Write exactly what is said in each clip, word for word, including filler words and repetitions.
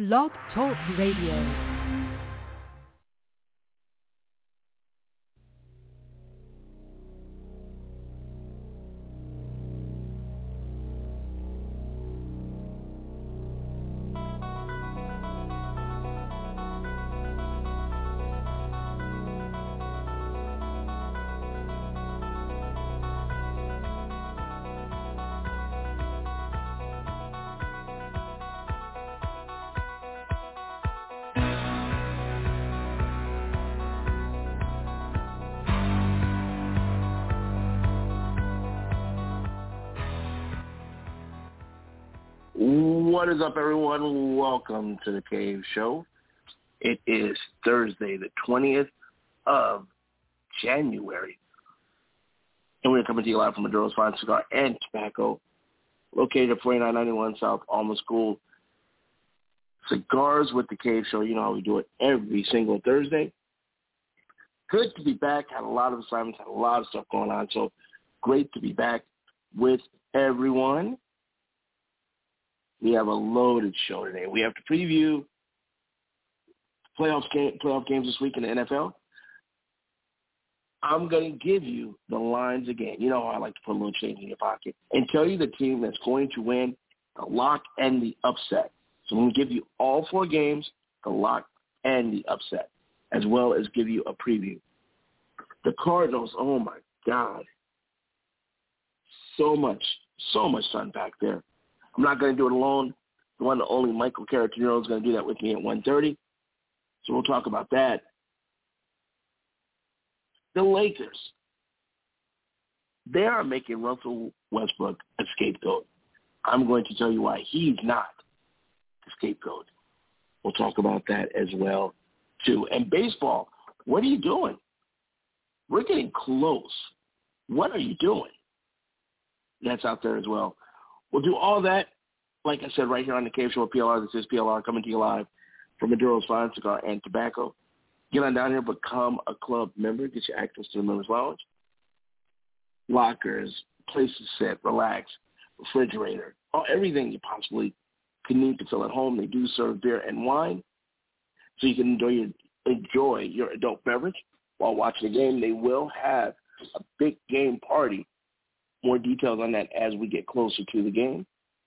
Blog Talk Radio. What is up, everyone? Welcome to the Cave Show. It is Thursday, the twentieth of January. And we're coming to you live from Maduro's Fine Cigar and Tobacco, located at forty-nine ninety-one South Alma School. Cigars with the Cave Show. You know how we do it every single Thursday. Good to be back. Had a lot of assignments, had a lot of stuff going on. So great to be back with everyone. We have a loaded show today. We have to preview playoff, game, playoff games this week in the N F L. I'm going to give you the lines again. You know how I like to put a little change in your pocket and tell you the team that's going to win the lock and the upset. So I'm going to give you all four games, the lock and the upset, as well as give you a preview. The Cardinals, oh, my God. So much, so much to unpack there. I'm not going to do it alone. The one and only Michael Caratinero is going to do that with me at one thirty. So we'll talk about that. The Lakers. They are making Russell Westbrook a scapegoat. I'm going to tell you why he's not the scapegoat. We'll talk about that as well, too. And baseball, what are you doing? We're getting close. What are you doing? That's out there as well. We'll do all that, like I said, right here on the Cave Show at P L R. This is P L R coming to you live from Maduro's Fine Cigar and Tobacco. Get on down here, become a club member, get you access to the members' lounge, lockers, place to sit, relax, refrigerator, all, everything you possibly could need to fill at home. They do serve beer and wine, so you can enjoy your, enjoy your adult beverage while watching the game. They will have a big game party. More details on that as we get closer to the game.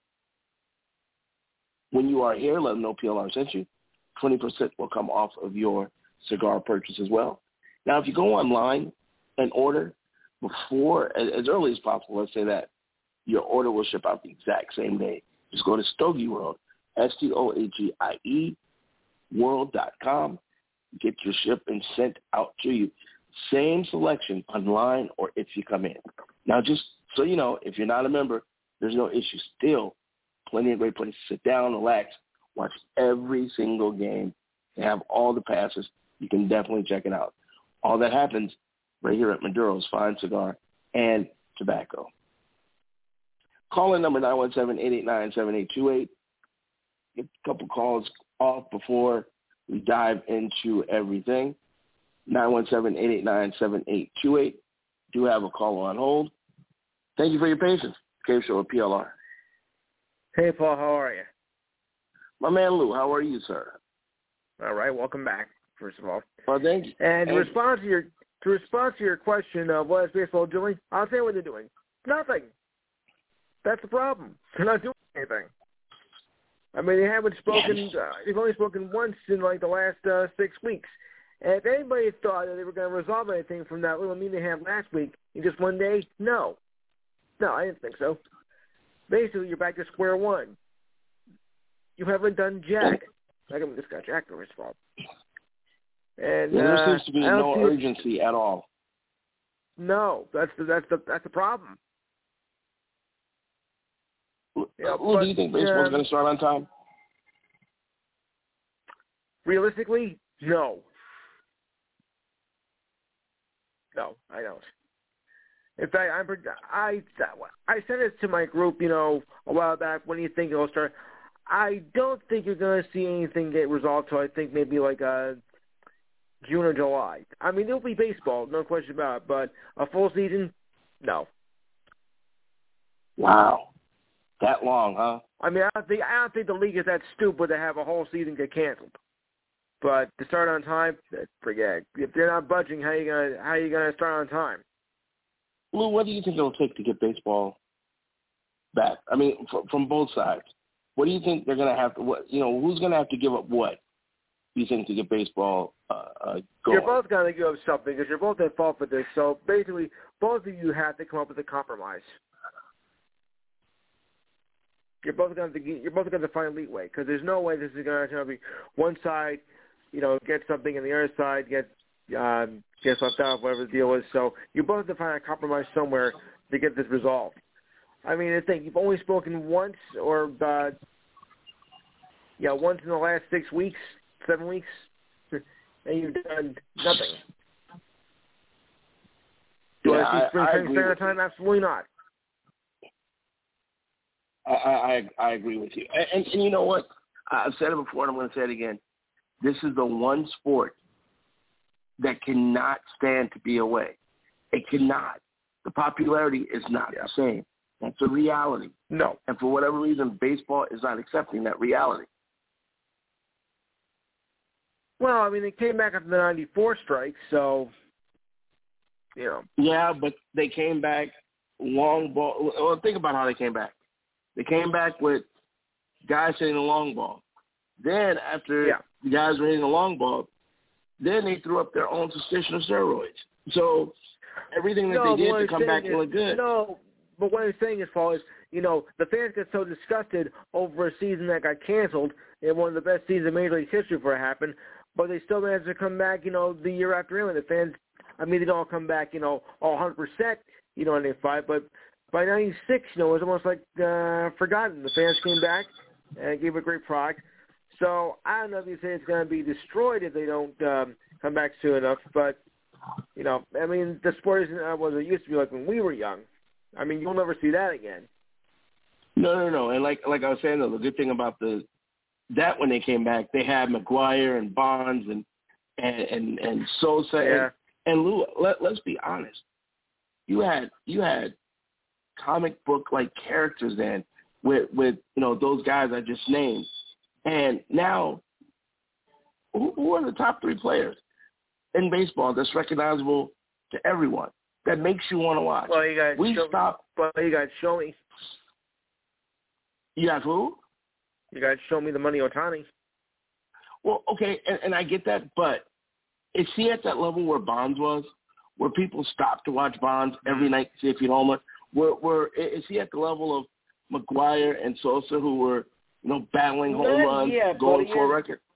When you are here, let them know P L R sent you. twenty percent will come off of your cigar purchase as well. Now, if you go online and order before, as early as possible, let's say that, your order will ship out the exact same day. Just go to Stogie World, S T O A G I E, world dot com. Get your shipment sent out to you. Same selection online or if you come in. Now, just so you know, if you're not a member, there's no issue. Still, plenty of great places to sit down, relax, watch every single game. They have all the passes. You can definitely check it out. All that happens right here at Maduro's Fine Cigar and Tobacco. Call in number nine one seven, eight eight nine, seven eight two eight. Get a couple calls off before we dive into everything. nine one seven, eight eight nine, seven eight two eight. Do have a call on hold. Thank you for your patience. Cave Show at P L R. Hey, Paul, how are you? My man Lou, how are you, sir? All right, welcome back, first of all. Well, thank you. And to thank respond to your to respond to your question of what is baseball doing, I'll tell you what they're doing. Nothing. That's the problem. They're not doing anything. I mean, they haven't spoken. Yes. Uh, they've only spoken once in like the last uh, six weeks. And if anybody thought that they were going to resolve anything from that little meeting they had last week in just one day, no. No, I didn't think so. Basically, you're back to square one. You haven't done jack. I can this guy Jack first of all. And yeah, there uh, seems to be no urgency at all. No, that's the that's the that's the problem. Yeah, Lou, but, do you think baseball's uh, going to start on time? Realistically, no. No, I don't. In fact, I'm, I I sent it to my group, you know, a while back. When do you think it'll start? I don't think you're going to see anything get resolved till I think maybe like uh, June or July. I mean, it'll be baseball, no question about it. But a full season, no. Wow, That long, huh? I mean, I don't think I don't think the league is that stupid to have a whole season get canceled. But to start on time, forget. If they're not budging, how you gonna how you gonna start on time? Lou, what do you think it'll take to get baseball back? I mean, from, from both sides. What do you think they're gonna have to? What you know, who's gonna have to give up what? Do you think to get baseball uh, uh, going? You're both gonna give up something because you're both at fault for this. So basically, both of you have to come up with a compromise. You're both going to you're both going to find leeway because there's no way this is going to be one side, you know, get something and the other side get um, gets left out, whatever the deal is. So you both have to find a compromise somewhere to get this resolved. I mean, I think you've only spoken once, or uh, yeah, once in the last six weeks, seven weeks, and you've done nothing. Do Yeah, I see spring I, I training agree standard time? Absolutely not. I, I I agree with you. And, and, and you know what? I've said it before, and I'm going to say it again. This is the one sport that cannot stand to be away. It cannot. The popularity is not yeah. the same. That's a reality. No. And for whatever reason, baseball is not accepting that reality. Well, I mean, they came back after the ninety-four strike, so, you know. Yeah, but they came back long ball. Well, think about how they came back. They came back with guys hitting the long ball. Then after yeah. the guys were hitting the long ball, then they threw up their own suspicion of steroids. So everything that no, they did to come back and look good. No, but what I'm saying is, Paul, is, you know, the fans get so disgusted over a season that got canceled and one of the best seasons in Major League history for it happened, but they still managed to come back, you know, the year after him. And the fans, I mean, they don't all come back, you know, all one hundred percent, you know, in their fight, but by ninety-six, you know, it was almost like uh, forgotten. The fans came back and gave a great product. So I don't know if you say it's going to be destroyed if they don't um, come back soon enough. But, you know, I mean, the sport isn't uh, what it used to be like when we were young. I mean, you'll never see that again. No, no, no. And like like I was saying, though, the good thing about the that when they came back, they had McGuire and Bonds and and and, and Sosa yeah. and, and Lou. Let, let's be honest. You had you had. comic book like characters then with with you know those guys I just named, and now who, who are the top three players in baseball that's recognizable to everyone that makes you want to watch? Well, you got we show, stopped. Well, you got show me. You got who? You got show me the money, Ohtani. Well, okay, and, and I get that, but is he at that level where Bonds was, where people stopped to watch Bonds every night to see if he'd homer? Were, were, is he at the level of McGuire and Sosa, who were, you know, battling home Not runs, yet, going for is, a record?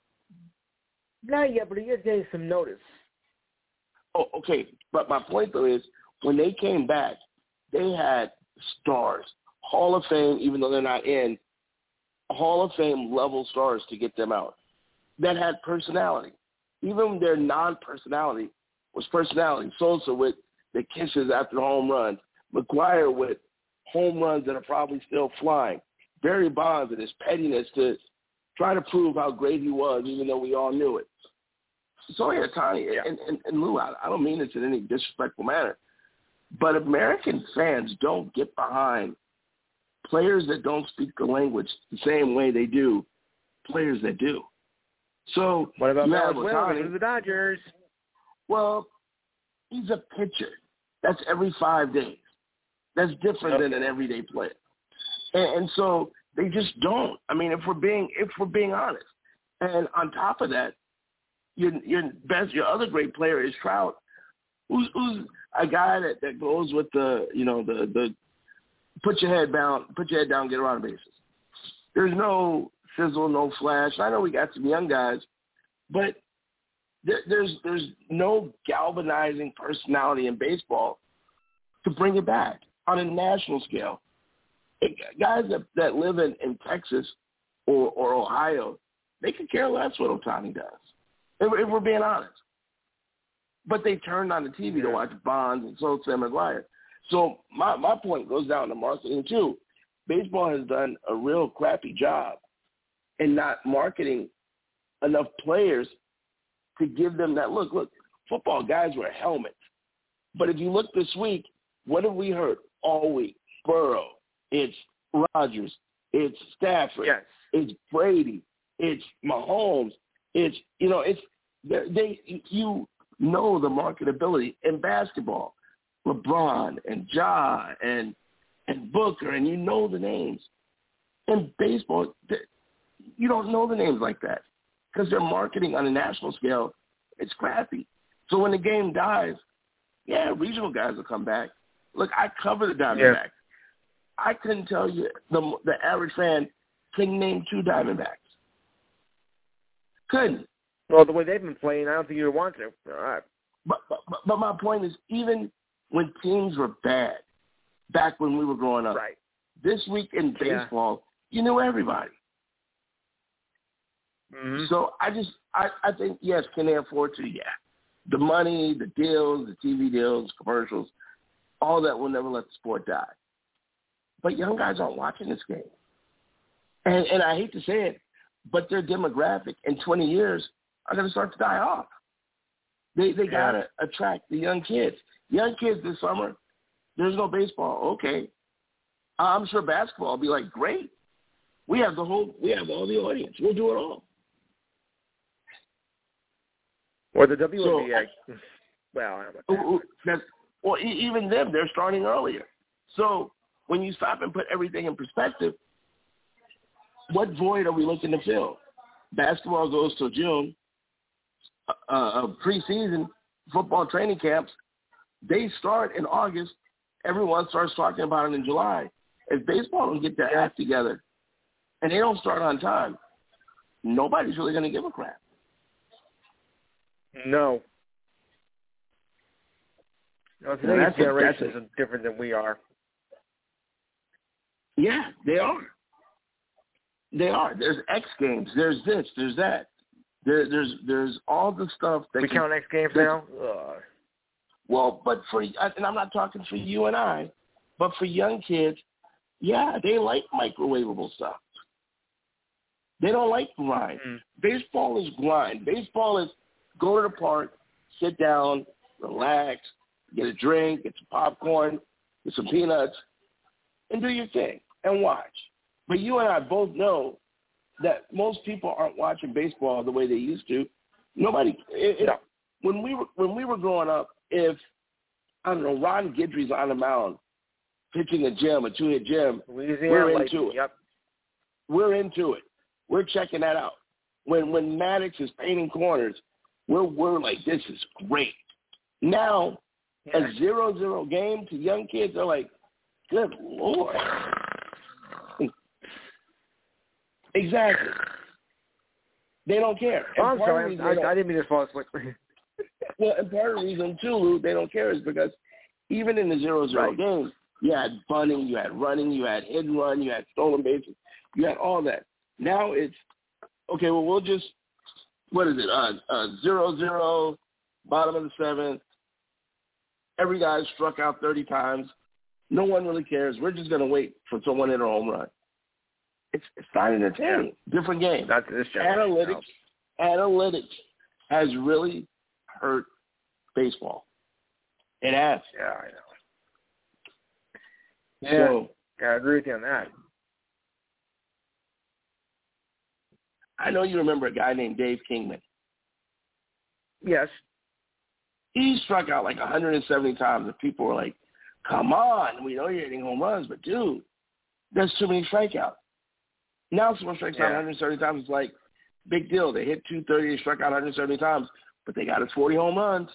Not yet, but he is getting some notice. Oh, okay. But my point, though, is when they came back, they had stars, Hall of Fame, even though they're not in, Hall of Fame level stars to get them out that had personality. Even their non-personality was personality. Sosa with the kisses after the home runs. McGuire with home runs that are probably still flying. Barry Bonds and his pettiness to try to prove how great he was, even though we all knew it. So, yeah, Tony, yeah. and, and, and Lou, I, I don't mean this in any disrespectful manner, but American fans don't get behind players that don't speak the language the same way they do players that do. So what about Valenzuela to the Dodgers? Well, he's a pitcher. That's every five days. That's different okay. than an everyday player. And, and so they just don't. I mean, if we're being if we're being honest. And on top of that, your your best your other great player is Trout, who's who's a guy that, that goes with the you know the the put your head down, put your head down, get around the bases. There's no sizzle, no flash. I know we got some young guys, but there, there's there's no galvanizing personality in baseball to bring it back on a national scale. It, guys that, that live in, in Texas or, or Ohio, they could care less what Ohtani does, if, if we're being honest. But they turned on the T V to watch Bonds and Sosa and McGuire. So my, my point goes down to marketing, too. Baseball has done a real crappy job in not marketing enough players to give them that look. Look, football guys wear helmets. But if you look this week, what have we heard all week? Burrow. It's Rodgers, it's Stafford, Yes. it's Brady, it's Mahomes, it's, you know, it's, they, you know the marketability in basketball. LeBron and Ja and and Booker, and you know the names. In baseball, you don't know the names like that because they're marketing on a national scale. It's crappy. So when the game dies, yeah, regional guys will come back. Look, I cover the Diamondbacks. Yeah. I couldn't tell you the the average fan can name two Diamondbacks. Couldn't. Well, the way they've been playing, I don't think you'd want to. All right. But, but but my point is, even when teams were bad, back when we were growing up, Right. this week in baseball, yeah. you knew everybody. Mm-hmm. So I just, I, I think, yes, can they afford to? Yeah. The money, the deals, the T V deals, commercials, all that will never let the sport die. But young guys aren't watching this game. And, and I hate to say it, but their demographic in twenty years are going to start to die off. They they got to attract the young kids. Young kids this summer, there's no baseball. Okay. I'm sure basketball will be like, great. We have the whole, we have all the audience. We'll do it all. Or the W N B A. So, well, I don't know. That's, well, even them, they're starting earlier. So when you stop and put everything in perspective, what void are we looking to fill? Basketball goes till June. Uh, uh, preseason football training camps, they start in August. Everyone starts talking about it in July. If baseball don't get their act together and they don't start on time, nobody's really going to give a crap. No. No, today's that's generations a, are different than we are. Yeah, they are. They are. There's X Games. There's this. There's that. There, there's there's all the stuff that we can, count X Games now. Ugh. Well, but for and I'm not talking for you and I, but for young kids, yeah, they like microwavable stuff. They don't like grind. Mm. Baseball is grind. Baseball is go to the park, sit down, relax, get a drink, get some popcorn, get some peanuts, and do your thing and watch. But you and I both know that most people aren't watching baseball the way they used to. Nobody. It, it, when we were when we were growing up, if I don't know, Ron Guidry's on the mound pitching a gem, a two-hit gem, Louisiana, we're like, into it. Yep. We're into it. We're checking that out. When when Maddox is painting corners, we're we're like, this is great. Now, yeah. a zero-zero game to young kids, they're like, good Lord. Exactly. They don't care. Oh, I'm sorry. I, I didn't mean to fall asleep. Well, and part of the reason, too, Lou, they don't care is because even in the zero-zero right. games, you had bunting, you had running, you had hit and run, you had stolen bases, you had all that. Now it's, okay, well, we'll just, what is it, uh, uh, zero-zero, bottom of the seventh, every guy struck out thirty times. No one really cares. We're just going to wait for someone to hit a home run. It's it's not entertaining. Yeah. Different game. Not this analytics. No. Analytics has really hurt baseball. It has. Yeah, I know. Yeah, so, I agree with you on that. I know you remember a guy named Dave Kingman. Yes. He struck out like one hundred seventy times, and people were like, "Come on, we know you're hitting home runs, but dude, there's too many strikeouts." Now someone strikes yeah. out one hundred seventy times. It's like, big deal. They hit two thirty, they struck out one hundred seventy times, but they got us forty home runs.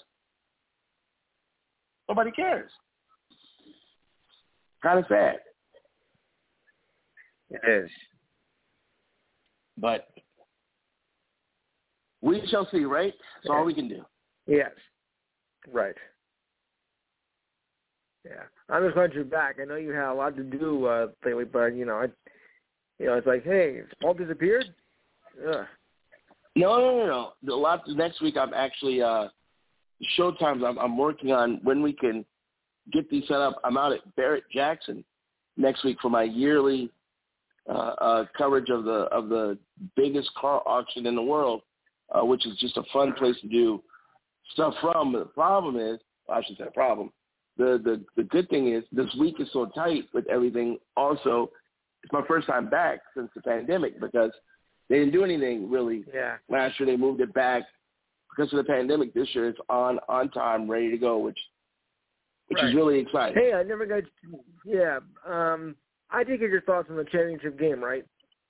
Nobody cares. Kind of sad. It is. But we shall see, right? That's yeah. all we can do. Yes. Right. Yeah. I'm just glad you're back. I know you had a lot to do uh, lately, but, you know, I, you know, it's like, hey, has Paul disappeared? Ugh. No, no, no, no. The lot next week. I'm actually uh, showtimes. I'm, I'm working on when we can get these set up. I'm out at Barrett Jackson next week for my yearly uh, uh, coverage of the of the biggest car auction in the world, uh, which is just a fun place to do stuff from. But the problem is, well, I should say problem. The, the the good thing is this week is so tight with everything. Also, it's my first time back since the pandemic because they didn't do anything really. Yeah. Last year they moved it back because of the pandemic. This year it's on on time, ready to go, which which right. is really exciting. Hey, I never got. Yeah. Um, I did get your thoughts on the championship game, right?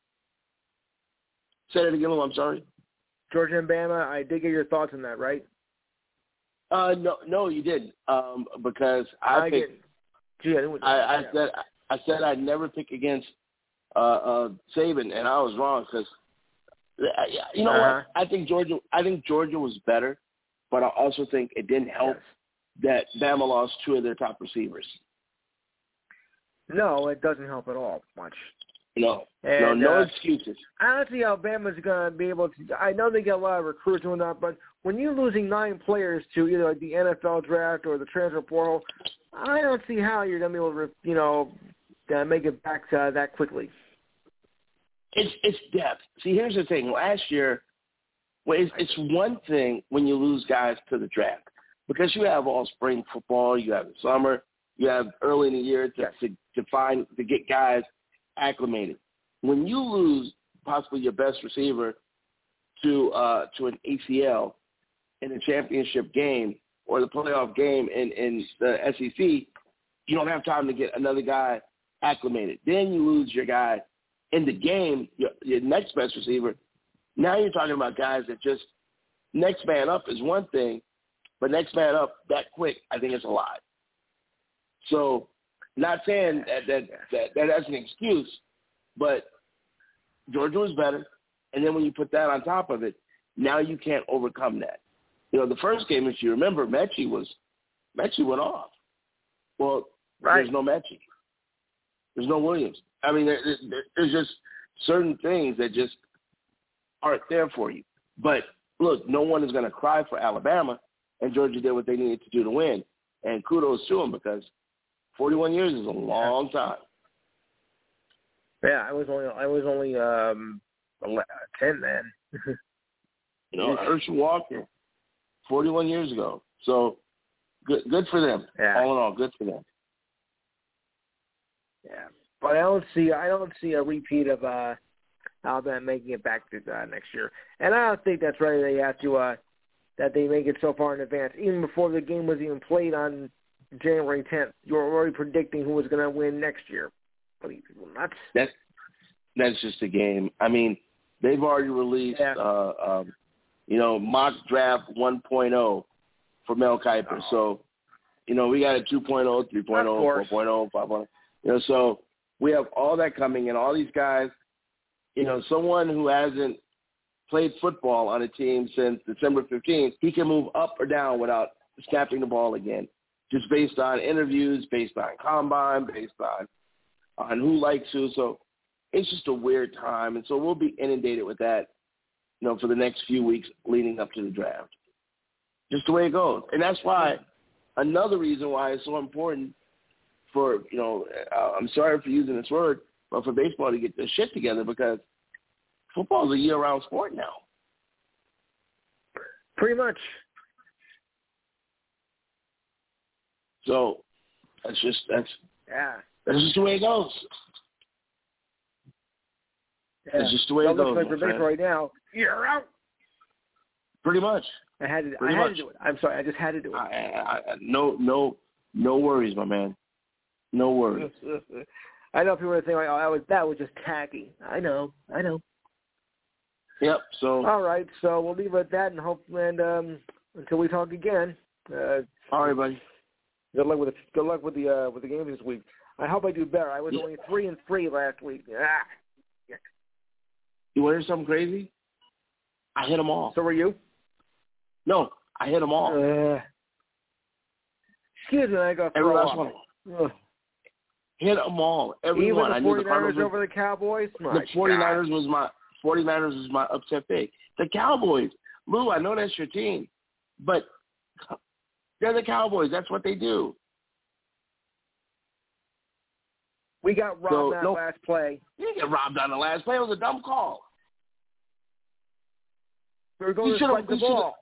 Say that again. I'm sorry. Georgia and Bama. I did get your thoughts on that, right? Uh, no, no, you didn't. Um, because I, I picked. Gee, I, didn't, I, I yeah. said I said I'd never pick against uh, uh, Saban, and I was wrong because you know uh-huh. what? I think Georgia. I think Georgia was better, but I also think it didn't help yes. that Bama lost two of their top receivers. No, it doesn't help at all much. No, and, no, no uh, excuses. I don't see how Bama's going to be able to. I know they get a lot of recruits and that, but when you're losing nine players to either like the N F L draft or the transfer portal, I don't see how you're going to be able to, you know, uh, make it back uh, that quickly. It's it's depth. See, here's the thing. Last year, well, it's, it's one thing when you lose guys to the draft because you have all spring football, you have the summer, you have early in the year to to, to find to get guys acclimated. When you lose possibly your best receiver to uh, to an A C L in a championship game or the playoff game in, in the S E C, you don't have time to get another guy acclimated. Then you lose your guy in the game, your, your next best receiver. Now you're talking about guys that just next man up is one thing, but next man up that quick, I think it's a lot. So not saying that, that, that, that that's an excuse, but Georgia was better. And then when you put that on top of it, now you can't overcome that. You know, the first game, if you remember, Mechie was Mechie went off. Well, right. There's no Mechie. There's no Williams. I mean, there, there, there's just certain things that just aren't there for you. But, look, no one is going to cry for Alabama, and Georgia did what they needed to do to win. And kudos to them because forty-one years is a long time. Yeah, I was only I was only um, ten then. You know, Herschel Walker, forty-one years ago. So good, good for them. Yeah. All in all, good for them. Yeah, but I don't see I don't see a repeat of uh, Alabama making it back to uh, next year, and I don't think that's right. They have to uh, that they make it so far in advance, even before the game was even played on January tenth. You're already predicting who was going to win next year. What are you people nuts? That's that's just a game. I mean, they've already released, yeah. uh, um, you know, mock draft one point oh for Mel Kiper. Oh. So, you know, we got a two point oh, three point oh, four point oh, five point oh. You know, so we have all that coming, and all these guys, you know, someone who hasn't played football on a team since December fifteenth, he can move up or down without snapping the ball again, just based on interviews, based on combine, based on on who likes who. So it's just a weird time, and so we'll be inundated with that, you know, for the next few weeks leading up to the draft. Just the way it goes. And that's why, another reason why it's so important for, you know, uh, I'm sorry for using this word, but for baseball to get their shit together, because football is a year-round sport now. Pretty much. So that's just that's yeah. That's just the way it goes. Yeah. That's just the way so it goes. Like for baseball right now, you're out. Pretty much. I had to. Pretty I had much. to do it. I'm sorry. I just had to do it. I, I, no, no, no worries, my man. No worries. I know people are saying, like, "Oh, that was that was just tacky." I know. I know. Yep. So. All right. So we'll leave it at that, and hope and um, until we talk again. Uh, All right, buddy. Good luck with the good luck with the uh, with the games this week. I hope I do better. I was yeah. only three and three last week. Ah. Yeah. You want to hear something crazy? I hit them all. So were you? No, I hit them all. Uh, excuse me, I got every last off. one. Ugh. Hit them all. Every Even one. the I knew the forty-niners Cardinals over the Cowboys. My the forty-niners God. was my forty-niners was my upset pick. The Cowboys, Lou, I know that's your team, but they're the Cowboys. That's what they do. We got robbed so, that no, last play. You didn't get robbed on the last play. It was a dumb call. We were going he to spike the ball.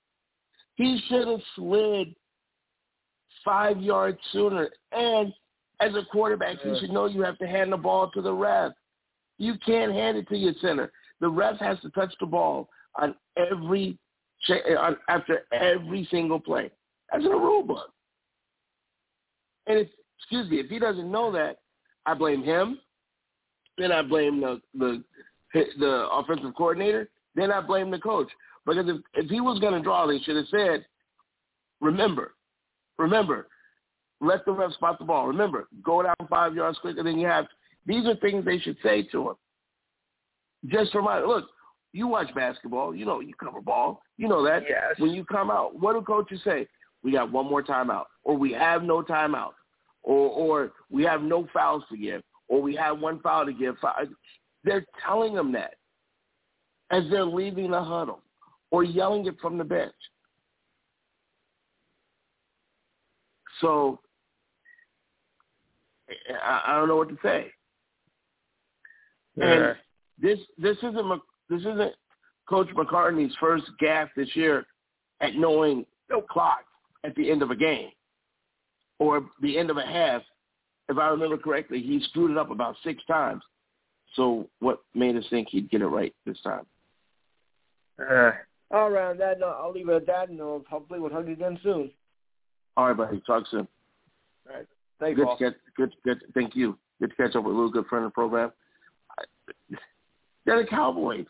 He should have slid five yards sooner. And As a quarterback, you should know you have to hand the ball to the ref. You can't hand it to your center. The ref has to touch the ball on every on, after every single play. That's in the rule book. And if, excuse me, if he doesn't know that, I blame him. Then I blame the the the offensive coordinator. Then I blame the coach. Because if, if he was going to draw, they should have said, remember, remember, let the ref spot the ball. Remember, go down five yards quicker than you have. These are things they should say to him. Just remind, look, you watch basketball. You know, you cover ball. You know that. Yes. When you come out, what do coaches say? We got one more timeout, or we have no timeout, or or we have no fouls to give, or we have one foul to give. They're telling them that as they're leaving the huddle or yelling it from the bench. So I, I don't know what to say. Yeah. And this this isn't this isn't Coach McCartney's first gaffe this year at knowing no clock at the end of a game or the end of a half. If I remember correctly, he screwed it up about six times. So what made us think he'd get it right this time? Uh, all right, on that note, I'll leave it at that, and I'll hopefully we'll talk again soon. All right, buddy. Talk soon. All right. Thank good you. To catch, good, good. Thank you. Good to catch up with a little good friend of the program. They're the Cowboys.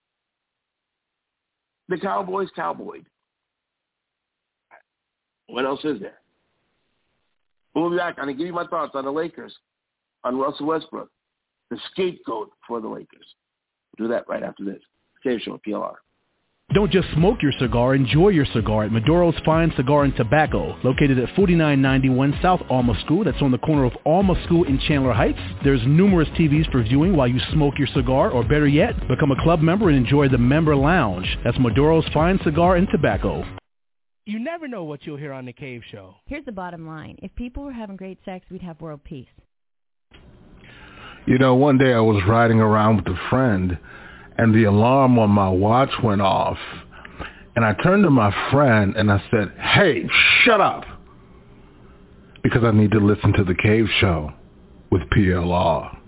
The Cowboys cowboyed. What else is there? We'll be back. I'm going to give you my thoughts on the Lakers, on Russell Westbrook, the scapegoat for the Lakers. We'll do that right after this. Cave Show, P L R. Don't just smoke your cigar, enjoy your cigar at Maduro's Fine Cigar and Tobacco, located at forty-nine ninety-one South Alma School. That's on the corner of Alma School in Chandler Heights. There's numerous T Vs for viewing while you smoke your cigar, or better yet, become a club member and enjoy the member lounge. That's Maduro's Fine Cigar and Tobacco. You never know what you'll hear on The Cave Show. Here's the bottom line. If people were having great sex, we'd have world peace. You know, one day I was riding around with a friend, and the alarm on my watch went off. And I turned to my friend and I said, hey, shut up. Because I need to listen to The Cave Show with P L R.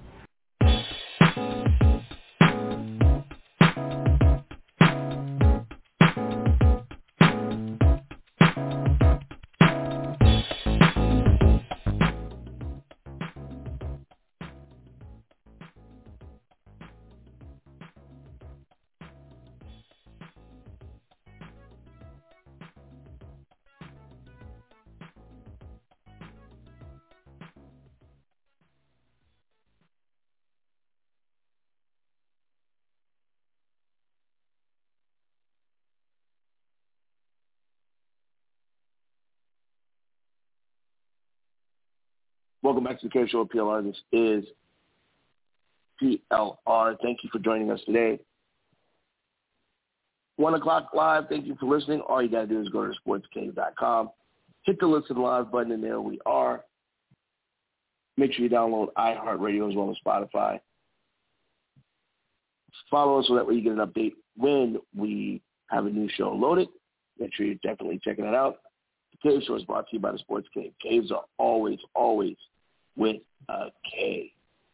Welcome back to the Cave Show at P L R. This is P L R. Thank you for joining us today. One o'clock live. Thank you for listening. All you got to do is go to sports cave dot com. Hit the listen live button, and there we are. Make sure you download iHeartRadio as well as Spotify. Follow us so that way you get an update when we have a new show loaded. Make sure you're definitely checking it out. The Cave Show is brought to you by the Sports Cave. Caves are always, always with a K.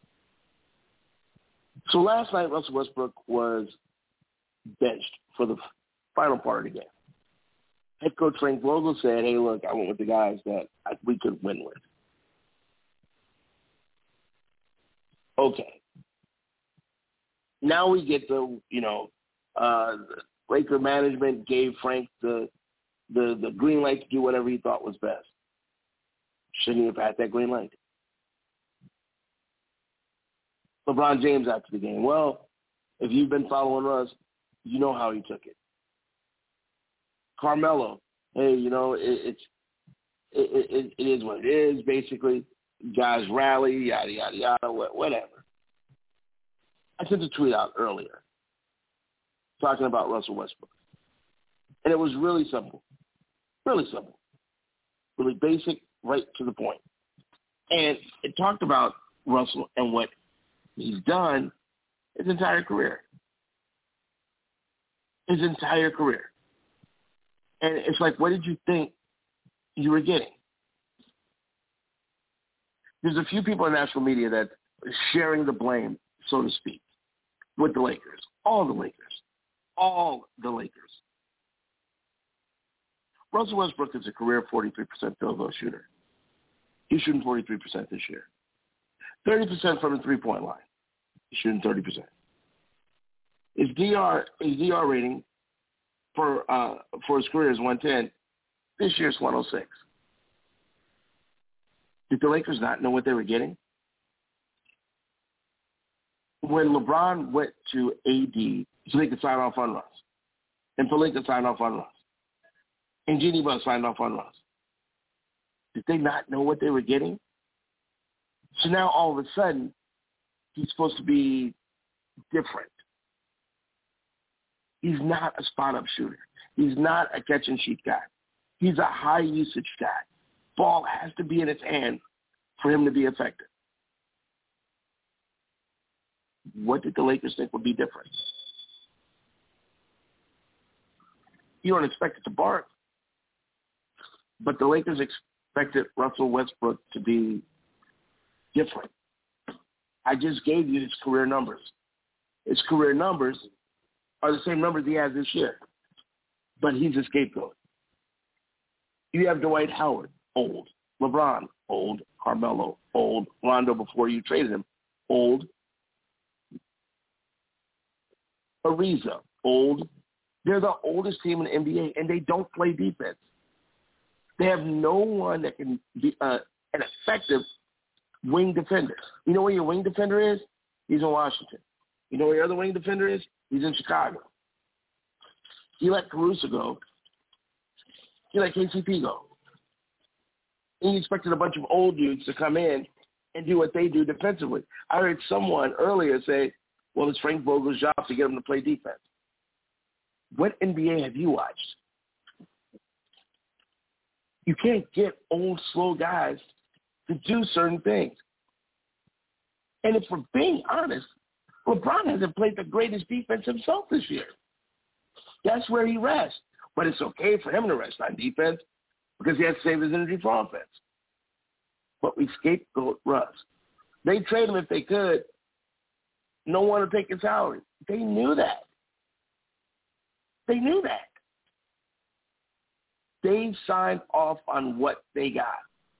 So last night, Russell Westbrook was benched for the final part of the game. Head coach Frank Vogel said, hey, look, I went with the guys that we could win with. Okay. Now we get the, you know, uh, Laker management gave Frank the, the the green light to do whatever he thought was best. Shouldn't he have had that green light? LeBron James after the game. Well, if you've been following us, you know how he took it. Carmelo, hey, you know, it, it's it, it, it is what it is, basically. Guys rally, yada, yada, yada, whatever. I sent a tweet out earlier talking about Russell Westbrook. And it was really simple. Really simple. Really basic, right to the point. And it talked about Russell and what he's done his entire career. His entire career. And it's like, what did you think you were getting? there's a few people in national media that are sharing the blame, so to speak, with the Lakers. All the Lakers. All the Lakers. Russell Westbrook is a career forty-three percent field goal shooter. He's shooting forty-three percent this year. thirty percent from the three-point line. He's shooting thirty percent. His D R, his D R rating for uh, for his career is one ten. This year's one oh six. Did the Lakers not know what they were getting? When LeBron went to A D so they could sign off on runs, and Pelinka signed off on runs, and Jeannie Buss signed off on runs, did they not know what they were getting? So now all of a sudden, he's supposed to be different. He's not a spot-up shooter. He's not a catch-and-shoot guy. He's a high-usage guy. Ball has to be in his hand for him to be effective. What did the Lakers think would be different? You don't expect it to bark, but the Lakers expected Russell Westbrook to be different. I just gave you his career numbers. His career numbers are the same numbers he has this year, but he's a scapegoat. You have Dwight Howard, old. LeBron, old. Carmelo, old. Rondo, before you traded him, old. Ariza, old. They're the oldest team in the N B A, and they don't play defense. They have no one that can be uh, an effective wing defender. You know where your wing defender is? He's in Washington. You know where your other wing defender is? He's in Chicago. You let Caruso go. You let K C P go. And you expected a bunch of old dudes to come in and do what they do defensively. I heard someone earlier say, well, it's Frank Vogel's job to get them to play defense. What N B A have you watched? You can't get old, slow guys to do certain things. And if we're being honest, LeBron hasn't played the greatest defense himself this year. That's where he rests. But it's okay for him to rest on defense because he has to save his energy for offense. But we scapegoat Russ. They trade him if they could. No one to take his salary. They knew that. They knew that. They signed off on what they got.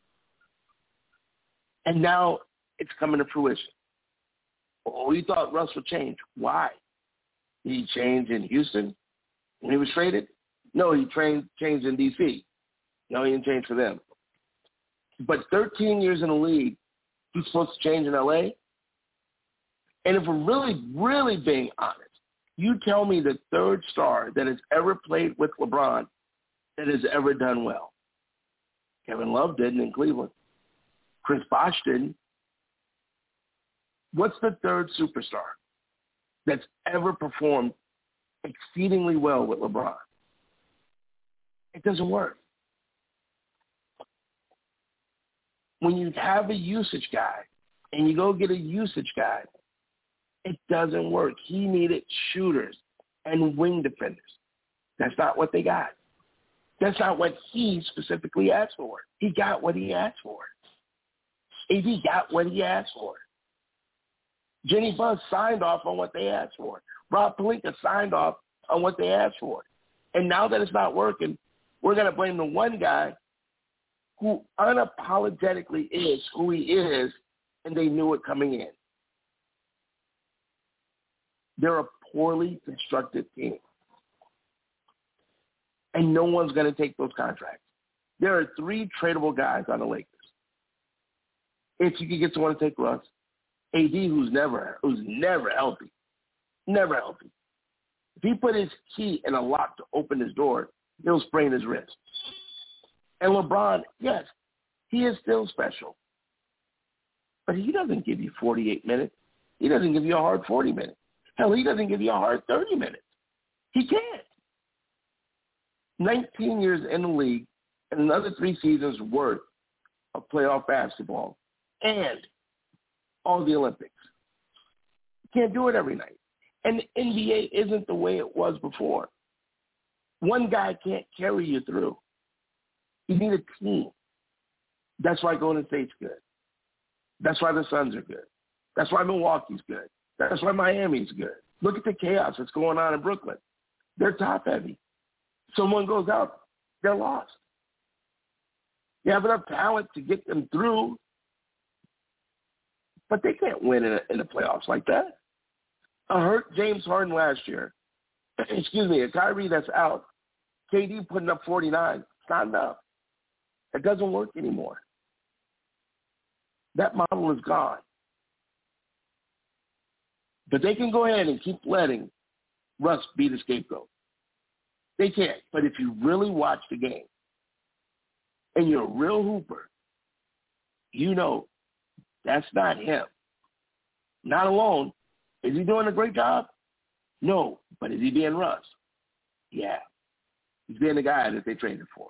And now it's coming to fruition. Oh, you thought Russ would change. Why? Did he change in Houston when he was traded? No, he trained, changed in D C. No, he didn't change for them. But thirteen years in the league, he's supposed to change in L A? And if we're really, really being honest, you tell me the third star that has ever played with LeBron that has ever done well. Kevin Love didn't in Cleveland. Chris Bosh didn't. What's the third superstar that's ever performed exceedingly well with LeBron? It doesn't work. When you have a usage guy and you go get a usage guy, it doesn't work. He needed shooters and wing defenders. That's not what they got. That's not what he specifically asked for. He got what he asked for. A D got what he asked for. Jenny Buss signed off on what they asked for. Rob Pelinka signed off on what they asked for. And now that it's not working, we're going to blame the one guy who unapologetically is who he is, and they knew it coming in. They're a poorly constructed team. And no one's going to take those contracts. There are three tradable guys on the Lakers. If you could get someone to take Russ, A D, who's never who's never healthy, never healthy. If he put his key in a lock to open his door, he'll sprain his wrist. And LeBron, yes, he is still special. But he doesn't give you forty-eight minutes. He doesn't give you a hard forty minutes. Hell, he doesn't give you a hard thirty minutes. He can't. nineteen years in the league and another three seasons worth of playoff basketball and all the Olympics. You can't do it every night. And the N B A isn't the way it was before. One guy can't carry you through. You need a team. That's why Golden State's good. That's why the Suns are good. That's why Milwaukee's good. That's why Miami's good. Look at the chaos that's going on in Brooklyn. They're top-heavy. Someone goes out, they're lost. You have enough talent to get them through, but they can't win in, a, in the playoffs like that. I hurt James Harden last year. Excuse me, a Kyrie that's out. K D putting up forty-nine. It's not enough. It doesn't work anymore. That model is gone. But they can go ahead and keep letting Russ be the scapegoat. They can't. But if you really watch the game and you're a real hooper, you know that's not him. Not alone. Is he doing a great job? No. But is he being Russ? Yeah. He's being the guy that they traded for.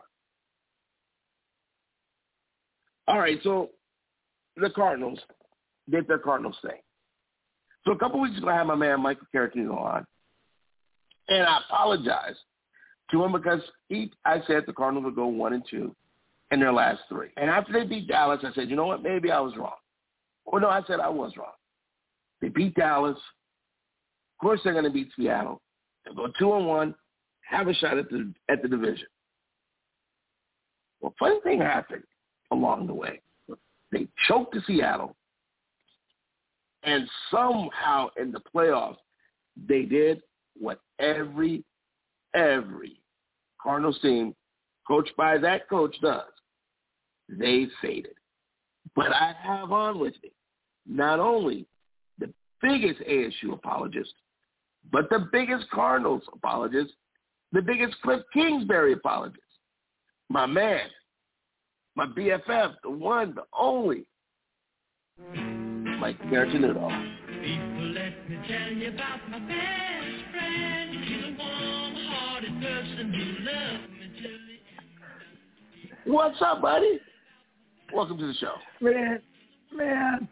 All right, so the Cardinals did their Cardinals thing. So a couple weeks ago, I had my man Michael Caratino on, and I apologized to him because he, I said the Cardinals would go one and two in their last three. And after they beat Dallas, I said, you know what, maybe I was wrong. Or no, I said I was wrong. They beat Dallas. Of course, they're going to beat Seattle. They'll go two and one, have a shot at the at the division. Well, funny thing happened along the way. They choked to Seattle, and somehow in the playoffs, they did what every, every Cardinals team coached by that coach does. They faded. But I have on with me not only the biggest A S U apologist, but the biggest Cardinals apologist, the biggest Cliff Kingsbury apologist. My man, my B F F, the one, the only, Mike Caratino. People, let me tell you about my best friend. He's a warm-hearted person who loves me till the end. What's up, buddy? Welcome to the show. Man, man,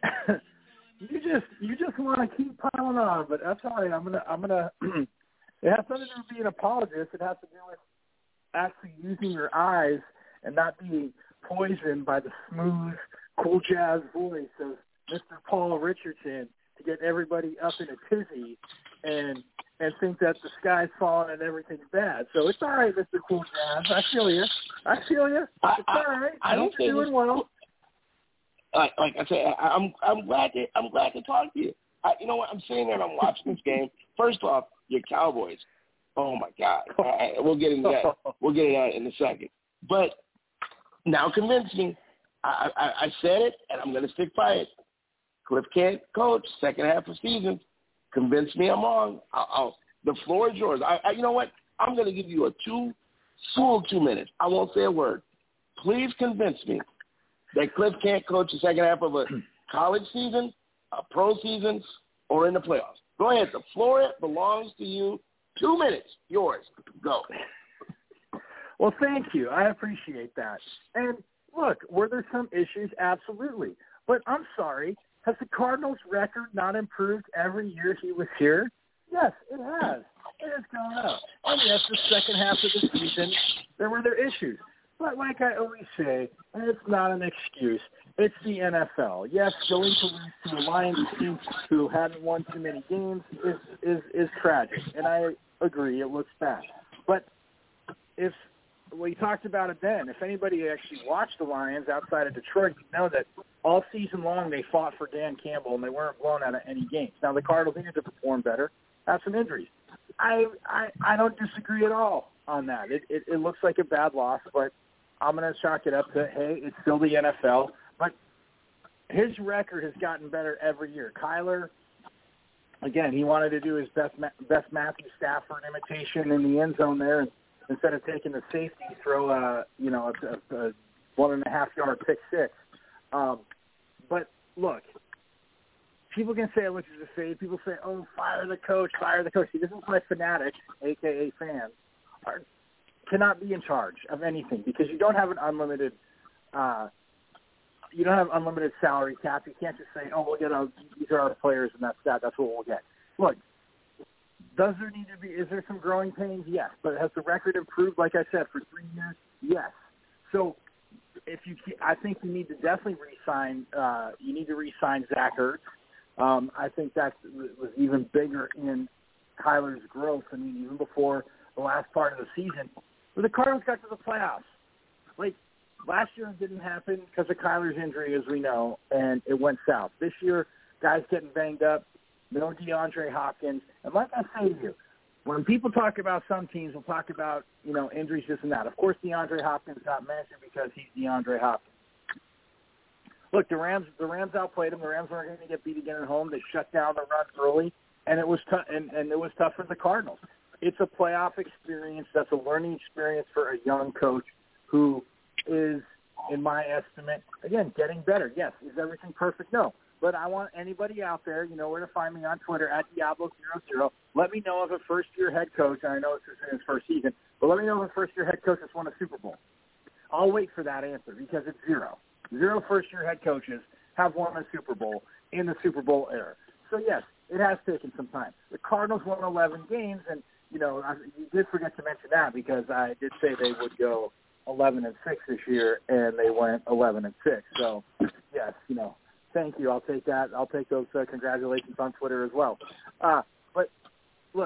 you just you just want to keep piling on, but that's all right. I'm gonna I'm gonna. It has something to do with being an apologist. It has to do with actually using your eyes and not being poisoned by the smooth, cool jazz voice of Mister Paul Richardson to get everybody up in a tizzy and and think that the sky's falling and everything's bad. So it's all right, Mister Cool Jazz. I feel you. I feel you. It's I, all right. I, I don't think you're doing well. Like, like I said, I, I'm I'm glad to I'm glad to talk to you. I, you know what? I'm sitting there and I'm watching this game. First off, your Cowboys. Oh my God. I, we'll get into that. We'll get into that in a second. But now convince me. I, I, I said it, and I'm going to stick by it. Cliff can't coach second half of season. Convince me I'm wrong. I'll, I'll, the floor is yours. I, I, you know what? I'm going to give you a two, full two minutes. I won't say a word. Please convince me that Cliff can't coach the second half of a college season, a pro season, or in the playoffs. Go ahead. The floor belongs to you. Two minutes. Yours. Go. Well, thank you. I appreciate that. And look, were there some issues? Absolutely. But I'm sorry. Has the Cardinals' record not improved every year he was here? Yes, it has. It has gone up. And yes, the second half of the season, there were their issues. But like I always say, and it's not an excuse, it's the N F L. Yes, going to lose to a Lions team who hadn't won too many games is, is, is tragic. And I agree, it looks bad. But if we talked about it then. If anybody actually watched the Lions outside of Detroit, you know that all season long they fought for Dan Campbell and they weren't blown out of any games. Now the Cardinals needed to perform better, have some injuries. I I, I don't disagree at all on that. It, it it looks like a bad loss, but I'm going to chalk it up to, hey, it's still the N F L. But his record has gotten better every year. Kyler, again, he wanted to do his best best Matthew Stafford imitation in the end zone there, and instead of taking the safety, throw a you know a, a, a one and a half yard pick six. Um, but look, people can say it looks as a fade. People say, "Oh, fire the coach, fire the coach." See, this is why fanatics, aka fans, are cannot be in charge of anything because you don't have an unlimited. Uh, you don't have unlimited salary cap. You can't just say, "Oh, we'll get a, these are our players, and that's that. That's what we'll get." Look. Does there need to be, is there some growing pains? Yes. But has the record improved, like I said, for three years? Yes. So if you, I think you need to definitely re-sign. Uh, you need to re-sign Zach Ertz. Um, I think that was even bigger in Kyler's growth. I mean, even before the last part of the season, where the Cardinals got to the playoffs. Like last year, it didn't happen because of Kyler's injury, as we know, and it went south. This year, guys getting banged up. No DeAndre Hopkins, and like I say to you, when people talk about some teams, we'll talk about, you know, injuries, this and that. Of course, DeAndre Hopkins is not mentioned because he's DeAndre Hopkins. Look, the Rams the Rams outplayed them. The Rams weren't going to get beat again at home. They shut down the run early, and it was tough. And, and it was tough for the Cardinals. It's a playoff experience. That's a learning experience for a young coach who is, in my estimate, again, getting better. Yes, is everything perfect? No. But I want anybody out there, you know where to find me on Twitter, at Diablo zero zero. Let me know if a first-year head coach, and I know it's in his first season, but let me know if a first-year head coach has won a Super Bowl. I'll wait for that answer because it's zero. Zero first-year head coaches have won a Super Bowl in the Super Bowl era. So, yes, it has taken some time. The Cardinals won eleven games, and, you know, I, you did forget to mention that because I did say they would go eleven and six this year, and they went eleven and six. So, yes, you know. Thank you. I'll take that. I'll take those uh, congratulations on Twitter as well. Uh, but, look,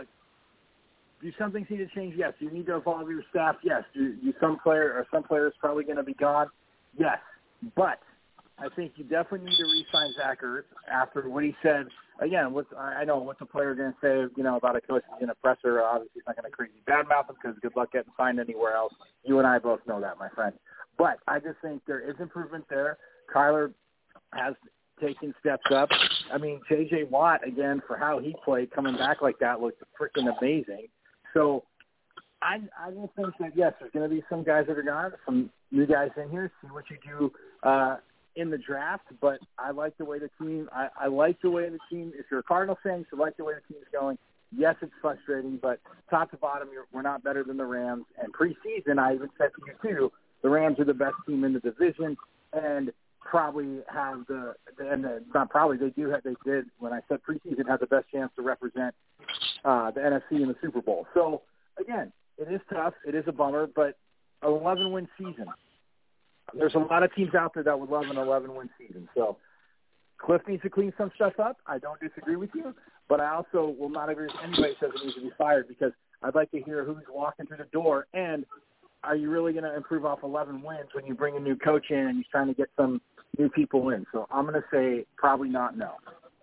do some things need to change? Yes. Do you need to evolve your staff? Yes. Do, do some player or some players probably going to be gone? Yes. But I think you definitely need to re-sign Zach Ertz after what he said. Again, what, I know what the player is going to say, you know, about a coach who's going to press her. Obviously, he's not going to crazy badmouth him because good luck getting signed anywhere else. You and I both know that, my friend. But I just think there is improvement there. Kyler has taking steps up. I mean, J J. Watt, again, for how he played, coming back like that looked freaking amazing. So I I just think that, yes, there's going to be some guys that are gone, some new guys in here, see what you do uh, in the draft. But I like the way the team I, – I like the way the team – if you're a Cardinal fan, you like the way the team's going. Yes, it's frustrating, but top to bottom, you're, we're not better than the Rams. And preseason, I even said to you, too, the Rams are the best team in the division. And – probably have the, and the, not probably, they do have, they did, when I said preseason, have the best chance to represent uh, the N F C in the Super Bowl. So, again, it is tough. It is a bummer, but an eleven-win season. There's a lot of teams out there that would love an eleven-win season. So, Cliff needs to clean some stuff up. I don't disagree with you, but I also will not agree with anybody who says it needs to be fired because I'd like to hear who's walking through the door, and are you really going to improve off eleven wins when you bring a new coach in and he's trying to get some new people in? So I'm going to say probably not no.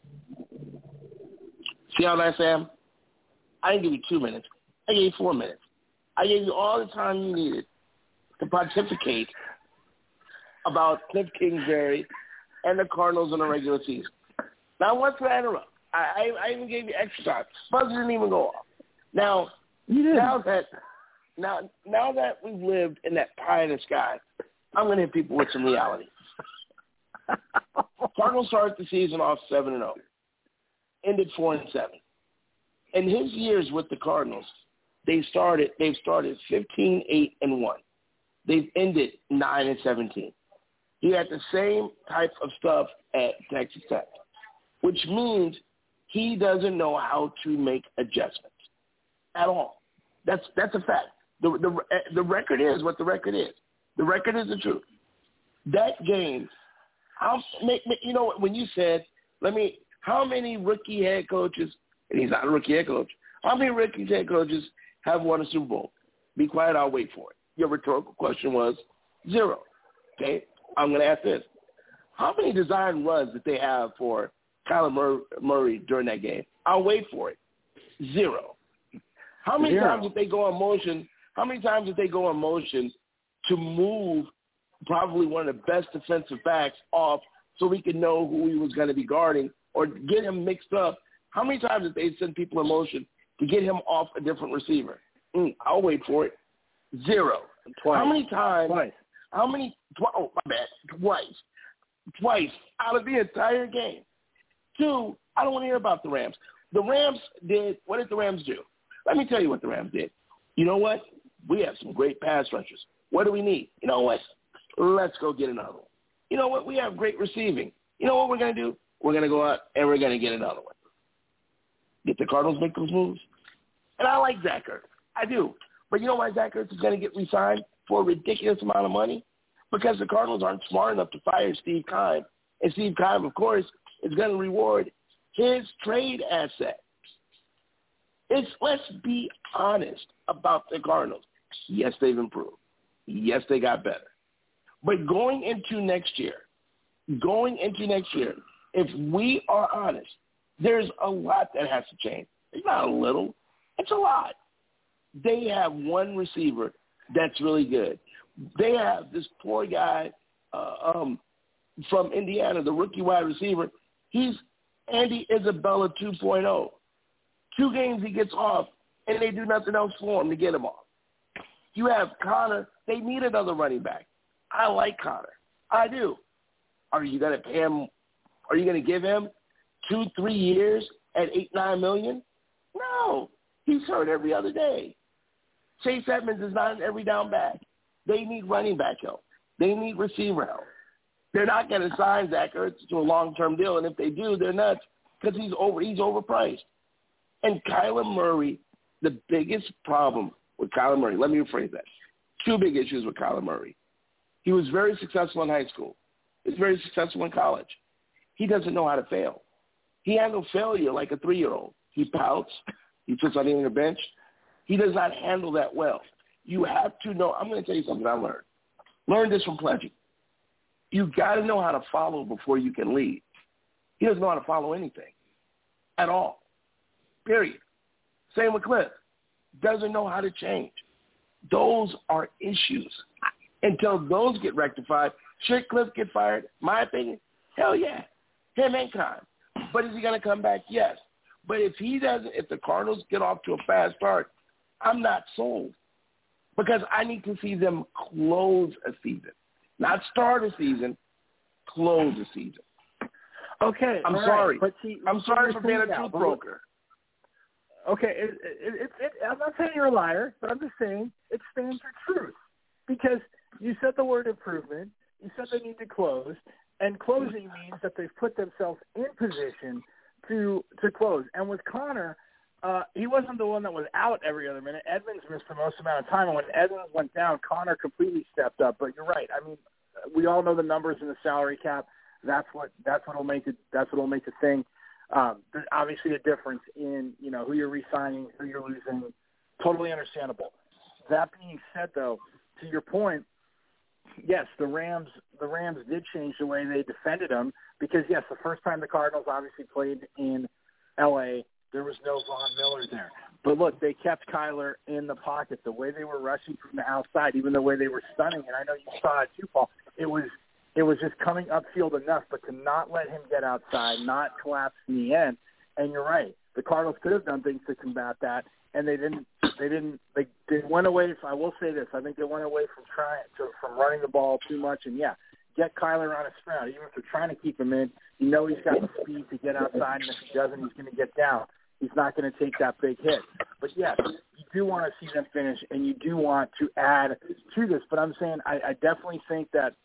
See how that, Sam? I didn't give you two minutes. I gave you four minutes. I gave you all the time you needed to pontificate about Cliff Kingsbury and the Cardinals in the regular season. Now, what's that interrupt? I, I, I even gave you extra time. Buzzer didn't even go off. Now, now that now now that we've lived in that pie in the sky, I'm going to hit people with some reality. Cardinals started the season off seven and zero, ended four and seven. In his years with the Cardinals, they started they've started fifteen eight and one. They've ended nine and seventeen. He had the same type of stuff at Texas Tech, which means he doesn't know how to make adjustments at all. That's that's a fact. The the the record is what the record is. The record is the truth. That game, how you know when you said, let me, how many rookie head coaches, and he's not a rookie head coach, how many rookie head coaches have won a Super Bowl? Be quiet, I'll wait for it. Your rhetorical question was zero. Okay, I'm going to ask this. How many design runs did they have for Kyler Murray during that game? I'll wait for it. Zero. How many Zero. times did they go on motion? How many times did they go on motion to move probably one of the best defensive backs off so we could know who he was going to be guarding or get him mixed up? How many times did they send people in motion to get him off a different receiver? Mm, I'll wait for it. Zero. Twice. How many times? Twice. How many? Tw- oh, my bad. Twice. Twice out of the entire game. Two, I don't want to hear about the Rams. The Rams did, what did the Rams do? Let me tell you what the Rams did. You know what? We have some great pass rushers. What do we need? You know what? Let's go get another one. You know what? We have great receiving. You know what we're going to do? We're going to go out and we're going to get another one. Did the Cardinals make those moves? And I like Zach Ertz. I do. But you know why Zach Ertz is going to get re-signed for a ridiculous amount of money? because the Cardinals aren't smart enough to fire Steve Keim. And Steve Keim, of course, is going to reward his trade asset. It's, let's be honest about the Cardinals. Yes, they've improved. Yes, they got better. But going into next year, going into next year, if we are honest, there's a lot that has to change. It's not a little. It's a lot. They have one receiver that's really good. They have this poor guy uh, um, from Indiana, the rookie wide receiver. He's Andy Isabella two point oh. Two games he gets off, and they do nothing else for him to get him off. You have Connor. They need another running back. I like Connor. I do. Are you going to pay him? Are you going to give him two, three years at eight, nine million? No. He's hurt every other day. Chase Edmonds is not an every down back. They need running back help. They need receiver help. They're not going to sign Zach Ertz to a long-term deal, and if they do, they're nuts because he's over. He's overpriced. And Kyler Murray, the biggest problem with Kyler Murray, let me rephrase that. Two big issues with Kyler Murray. He was very successful in high school. He was very successful in college. He doesn't know how to fail. He handles failure like a three-year-old. He pouts. He puts on the bench. He does not handle that well. You have to know. I'm going to tell you something I learned. Learned this from Pledgy. You got to know how to follow before you can lead. He doesn't know how to follow anything at all. Period. Same with Cliff. Doesn't know how to change. Those are issues. Until those get rectified, should Cliff get fired? My opinion, hell yeah. Him and Khan. But is he going to come back? Yes. But if he doesn't, if the Cardinals get off to a fast start, I'm not sold. Because I need to see them close a season. Not start a season, close a season. Okay. I'm right, sorry. But see, I'm sorry for being a truth broker. Okay, it, it, it, it, I'm not saying you're a liar, but I'm just saying it stands for truth. Because you said the word improvement, you said they need to close, and closing means that they've put themselves in position to to close. And with Connor, uh, he wasn't the one that was out every other minute. Edmonds missed the most amount of time, and when Edmonds went down, Connor completely stepped up. But you're right. I mean, we all know the numbers in the salary cap. That's what that's what'll make it. That's what'll make the thing. Um, there's obviously a difference in, you know, who you're re-signing, who you're losing. Totally understandable. That being said, though, to your point, yes, the Rams the Rams did change the way they defended them because, yes, the first time the Cardinals obviously played in L A, there was no Von Miller there. But, look, they kept Kyler in the pocket. The way they were rushing from the outside, even the way they were stunning, and I know you saw it too, Paul, it was – It was just coming upfield enough, but to not let him get outside, not collapse in the end. And you're right. The Cardinals could have done things to combat that, and they didn't. They didn't. They, they went away. From, I will say this. I think they went away from trying to, from running the ball too much. And, yeah, get Kyler on his route. Even if they're trying to keep him in, you know he's got the speed to get outside, and if he doesn't, he's going to get down. He's not going to take that big hit. But, yes, you do want to see them finish, and you do want to add to this. But I'm saying I, I definitely think that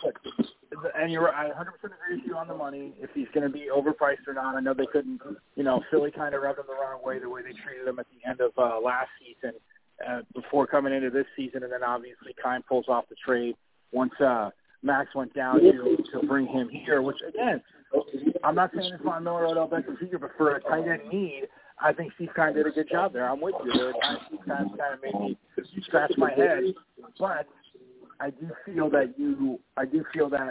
and you're I one hundred percent agree with you on the money, if he's going to be overpriced or not. I know they couldn't, you know, Philly kind of rubbed him the wrong way, the way they treated him at the end of uh, last season uh, before coming into this season, and then obviously Keim pulls off the trade once uh, Max went down to, to bring him here, which, again, I'm not saying it's Von Miller or Odell Beckham Junior, but for a tight end need, I think Steve Keim did a good job there. I'm with you. There are times Steve Keim kind of made me scratch my head, but I do feel that you, I do feel that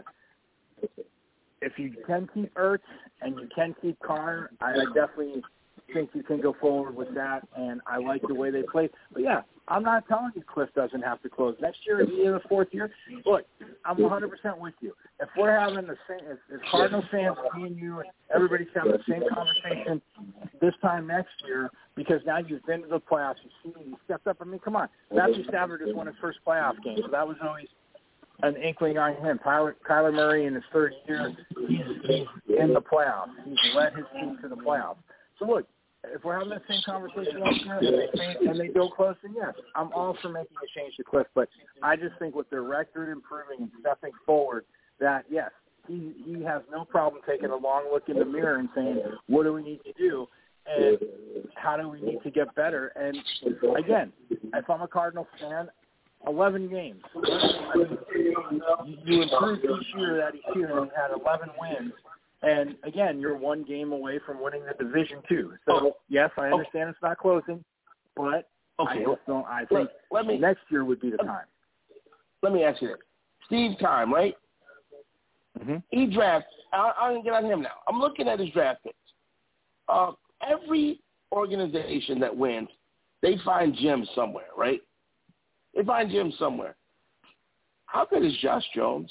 if you can keep Ertz and you can keep Connor, I, I definitely think you can go forward with that, and I like the way they play. But, yeah, I'm not telling you Cliff doesn't have to close. Next year, if you're in the fourth year, look, I'm one hundred percent with you. If we're having the same, if, if Cardinals fans, me and you, and everybody's having the same conversation this time next year, because now you've been to the playoffs, you've seen, you stepped up. I mean, come on. Matthew Stafford just won his first playoff game, so that was always an inkling on him. Kyler, Kyler Murray in his third year, he's, he's in the playoffs. He's led his team to the playoffs. So, look, if we're having the same conversation next year and they, and they go close, then yes, I'm all for making a change to Cliff. But I just think with their record improving and stepping forward, that, yes, he, he has no problem taking a long look in the mirror and saying, what do we need to do? And how do we need to get better? And, again, if I'm a Cardinals fan, eleven games. I mean, you improved each year that he's here, and he had eleven wins. And, again, you're one game away from winning the division, too. So, yes, I understand it's not closing, but okay. I just don't. I think let, let me, next year would be the time. Let me ask you this. Steve Keim, right? Mm-hmm. He drafts. I, I didn't get on him now. I'm looking at his draft picks. Uh, every organization that wins, they find gems somewhere, right? They find gems somewhere. How good is Josh Jones?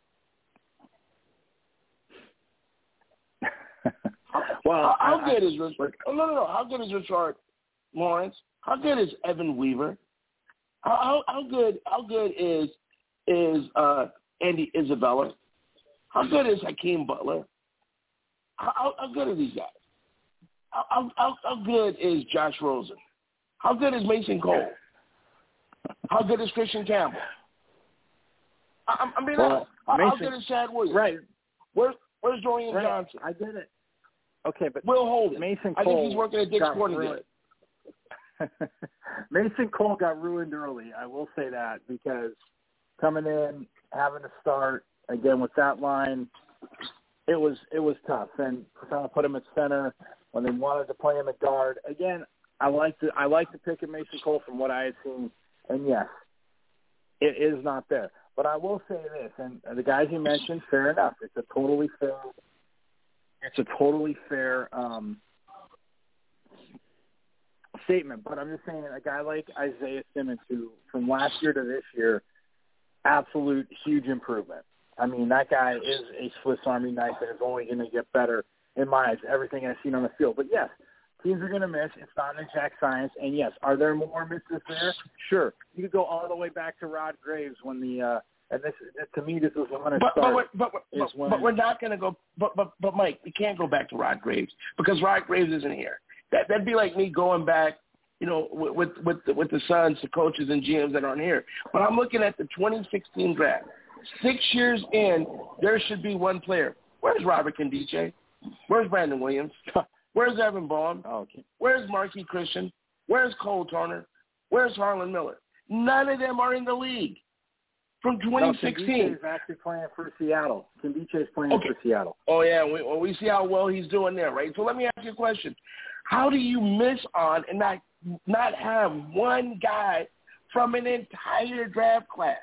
well, how, how I, good I, is Rich? Oh, no, no, no. How good is Richard Lawrence? How good is Evan Weaver? How how, how good how good is is uh, Andy Isabella? How good is Hakeem Butler? How, how, how good are these guys? How, how, how good is Josh Rosen? How good is Mason Cole? How good is Christian Campbell? I, I mean, well, how, Mason, how good is Chad Williams? Right. Where, where's Dorian right. Johnson? I get it. Okay, but Will Holden. Mason Cole I think he's working at Dick's Sporting Goods. Mason Cole got ruined early. I will say that because coming in, having to start again with that line, it was it was tough. And trying to put him at center when they wanted to play him at guard. Again, I like to I like to pick at Mason Cole from what I had seen, and yes, it is not there. But I will say this, and the guys you mentioned, fair enough. It's a totally fair. It's a totally fair um, statement. But I'm just saying, a guy like Isaiah Simmons, who from last year to this year, absolute huge improvement. I mean, that guy is a Swiss Army knife and is only going to get better in my eyes, everything I've seen on the field. But, yes, teams are going to miss. It's not an exact science. And, yes, are there more misses there? Sure. You could go all the way back to Rod Graves when the uh, – and this to me, this is when it but, started. But, but, but, when, but we're not going to go but, – but, but, Mike, we can't go back to Rod Graves because Rod Graves isn't here. That, that'd be like me going back, you know, with, with, with, the, with the Suns, the coaches and G Ms that aren't here. But I'm looking at the twenty sixteen draft. Six years in, there should be one player. Where's Robert Kendiche? Where's Brandon Williams? Where's Evan Baum? Oh, okay. Where's Marquis Christian? Where's Cole Turner? Where's Harlan Miller? None of them are in the league from twenty sixteen. No, Kendiche is actually playing for Seattle. Kendiche is playing okay. for Seattle. Oh, yeah. We, well, we see how well he's doing there, right? So let me ask you a question. How do you miss on and not not have one guy from an entire draft class?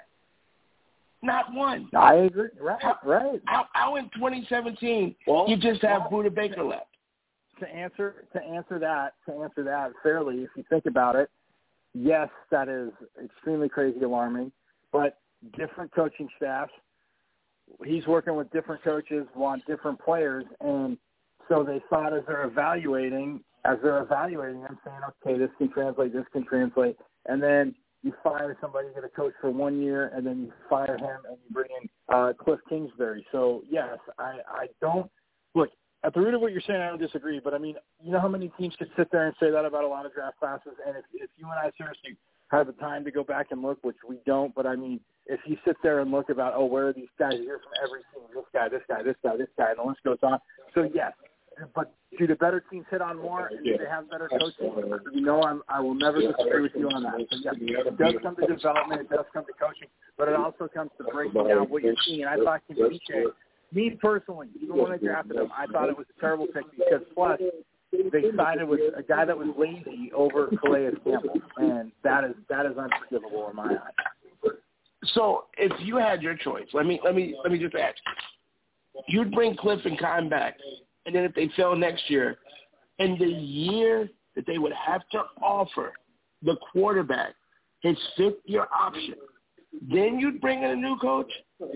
Not one. I agree. Right, how, right. How, how in twenty seventeen well, you just have well, Budda Baker left? To answer to answer that to answer that fairly, if you think about it, yes, that is extremely crazy alarming. But different coaching staffs, he's working with different coaches, want different players, and so they thought as they're evaluating, as they're evaluating them, saying, okay, this can translate, this can translate, and then you fire somebody, you get a coach for one year, and then you fire him, and you bring in uh, Cliff Kingsbury. So, yes, I, I don't – look, at the root of what you're saying, I don't disagree, but, I mean, you know how many teams could sit there and say that about a lot of draft classes? And if, if you and I seriously have the time to go back and look, which we don't, but, I mean, if you sit there and look about, oh, where are these guys? You hear from every team, this guy, this guy, this guy, this guy, and the list goes on. So, yes. But do the better teams hit on more and do they have better coaching? You know, I'm, I will never disagree with you on that. So, yeah, it does come to development. It does come to coaching. But it also comes to breaking down what you're seeing. And I thought Kendiche, me personally, even when I drafted him, I thought it was a terrible pick because, plus, they sided with a guy that was lazy over Calais Campbell. And that is that is unforgivable in my eyes. So if you had your choice, let me let me let me just ask. You'd bring Cliff and Keim back. And then if they fail next year, in the year that they would have to offer the quarterback his fifth-year option, then you'd bring in a new coach?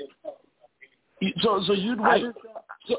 You, so so you'd wait. So,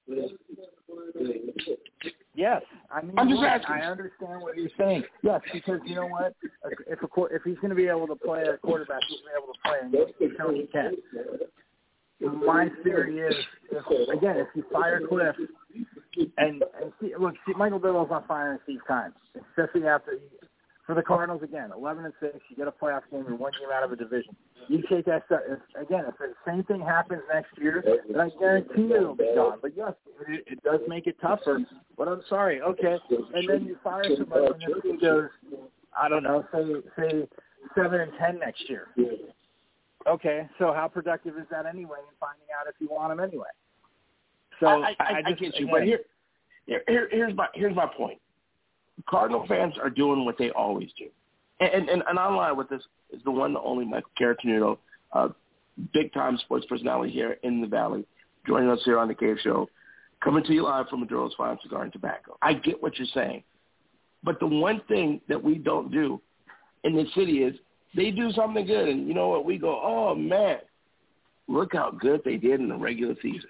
yes. I mean, I'm just look, asking. I understand what you're saying. Yes, because you know what? If a, if he's going to be able to play a quarterback, he's going to be able to play, and he's shown he can. My theory is, if, again, if you fire Cliff, and, and see, look, see, Michael Bidwell's not firing Steve Keim, especially after for the Cardinals again, eleven and six. You get a playoff game, you're one game out of a division. You take that step. If, again, if the same thing happens next year, then I guarantee you it'll be gone. But yes, it, it does make it tougher. But I'm sorry, okay. And then you fire somebody, and this team goes, I don't know, say say seven and ten next year. Okay, so how productive is that anyway? In finding out if you want him anyway. So I, I, I, I, just, I get you, again, but here, here, here's my here's my point. Cardinal fans are doing what they always do, and and, and online with this is the one, the only Michael Caratenuto, uh, big time sports personality here in the Valley, joining us here on the Cave Show, coming to you live from Maduro's Fine Cigar and Tobacco. I get what you're saying, but the one thing that we don't do in the city is they do something good, and you know what? We go, oh man, look how good they did in the regular season.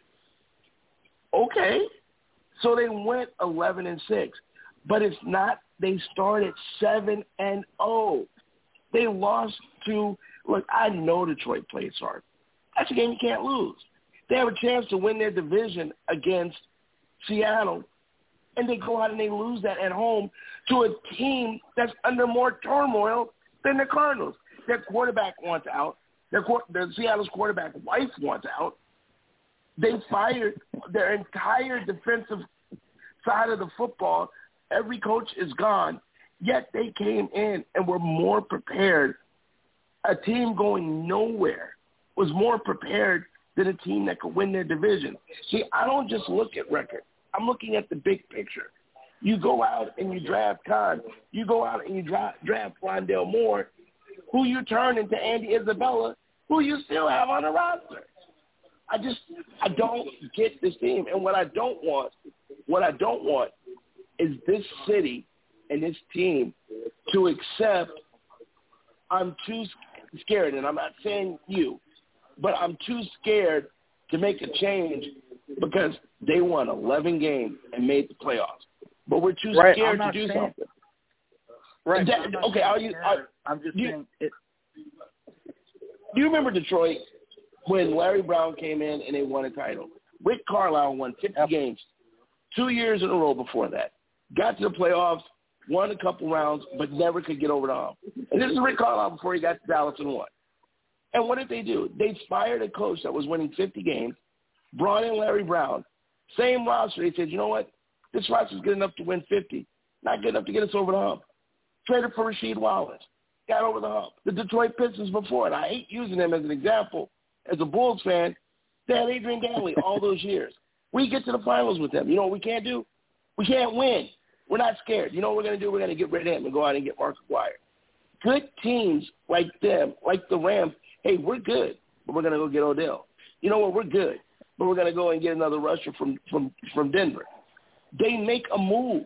Okay, so they went eleven and six, but it's not. They started seven and zero. They lost to. Look, I know Detroit plays hard. That's a game you can't lose. They have a chance to win their division against Seattle, and they go out and they lose that at home to a team that's under more turmoil than the Cardinals. Their quarterback wants out. Their, their Seattle's quarterback wife wants out. They fired their entire defensive side of the football. Every coach is gone, yet they came in and were more prepared. A team going nowhere was more prepared than a team that could win their division. See, I don't just look at record. I'm looking at the big picture. You go out and you draft Khan. You go out and you draft, draft Rondale Moore, who you turn into Andy Isabella, who you still have on the roster. I just, I don't get this team. And what I don't want, what I don't want is this city and this team to accept I'm too scared, and I'm not saying you, but I'm too scared to make a change because they won eleven games and made the playoffs. But we're too right, scared to do saying, something. Right. That, okay, I'll use, I, I'm just you, saying it. Do you remember Detroit when Larry Brown came in and they won a title? Rick Carlisle won fifty yep. games two years in a row before that. Got to the playoffs, won a couple rounds, but never could get over the hump. And this is Rick Carlisle before he got to Dallas and won. And what did they do? They fired a coach that was winning fifty games, brought in Larry Brown, same roster. They said, you know what? This roster is good enough to win fifty, not good enough to get us over the hump. Traded for Rasheed Wallace, got over the hump. The Detroit Pistons before, and I hate using them as an example. As a Bulls fan, they had Adrian Dantley all those years. We get to the finals with them. You know what we can't do? We can't win. We're not scared. You know what we're going to do? We're going to get rid of him and go out and get Mark McGwire. Good teams like them, like the Rams, hey, we're good, but we're going to go get Odell. You know what? We're good, but we're going to go and get another rusher from, from, from Denver. They make a move.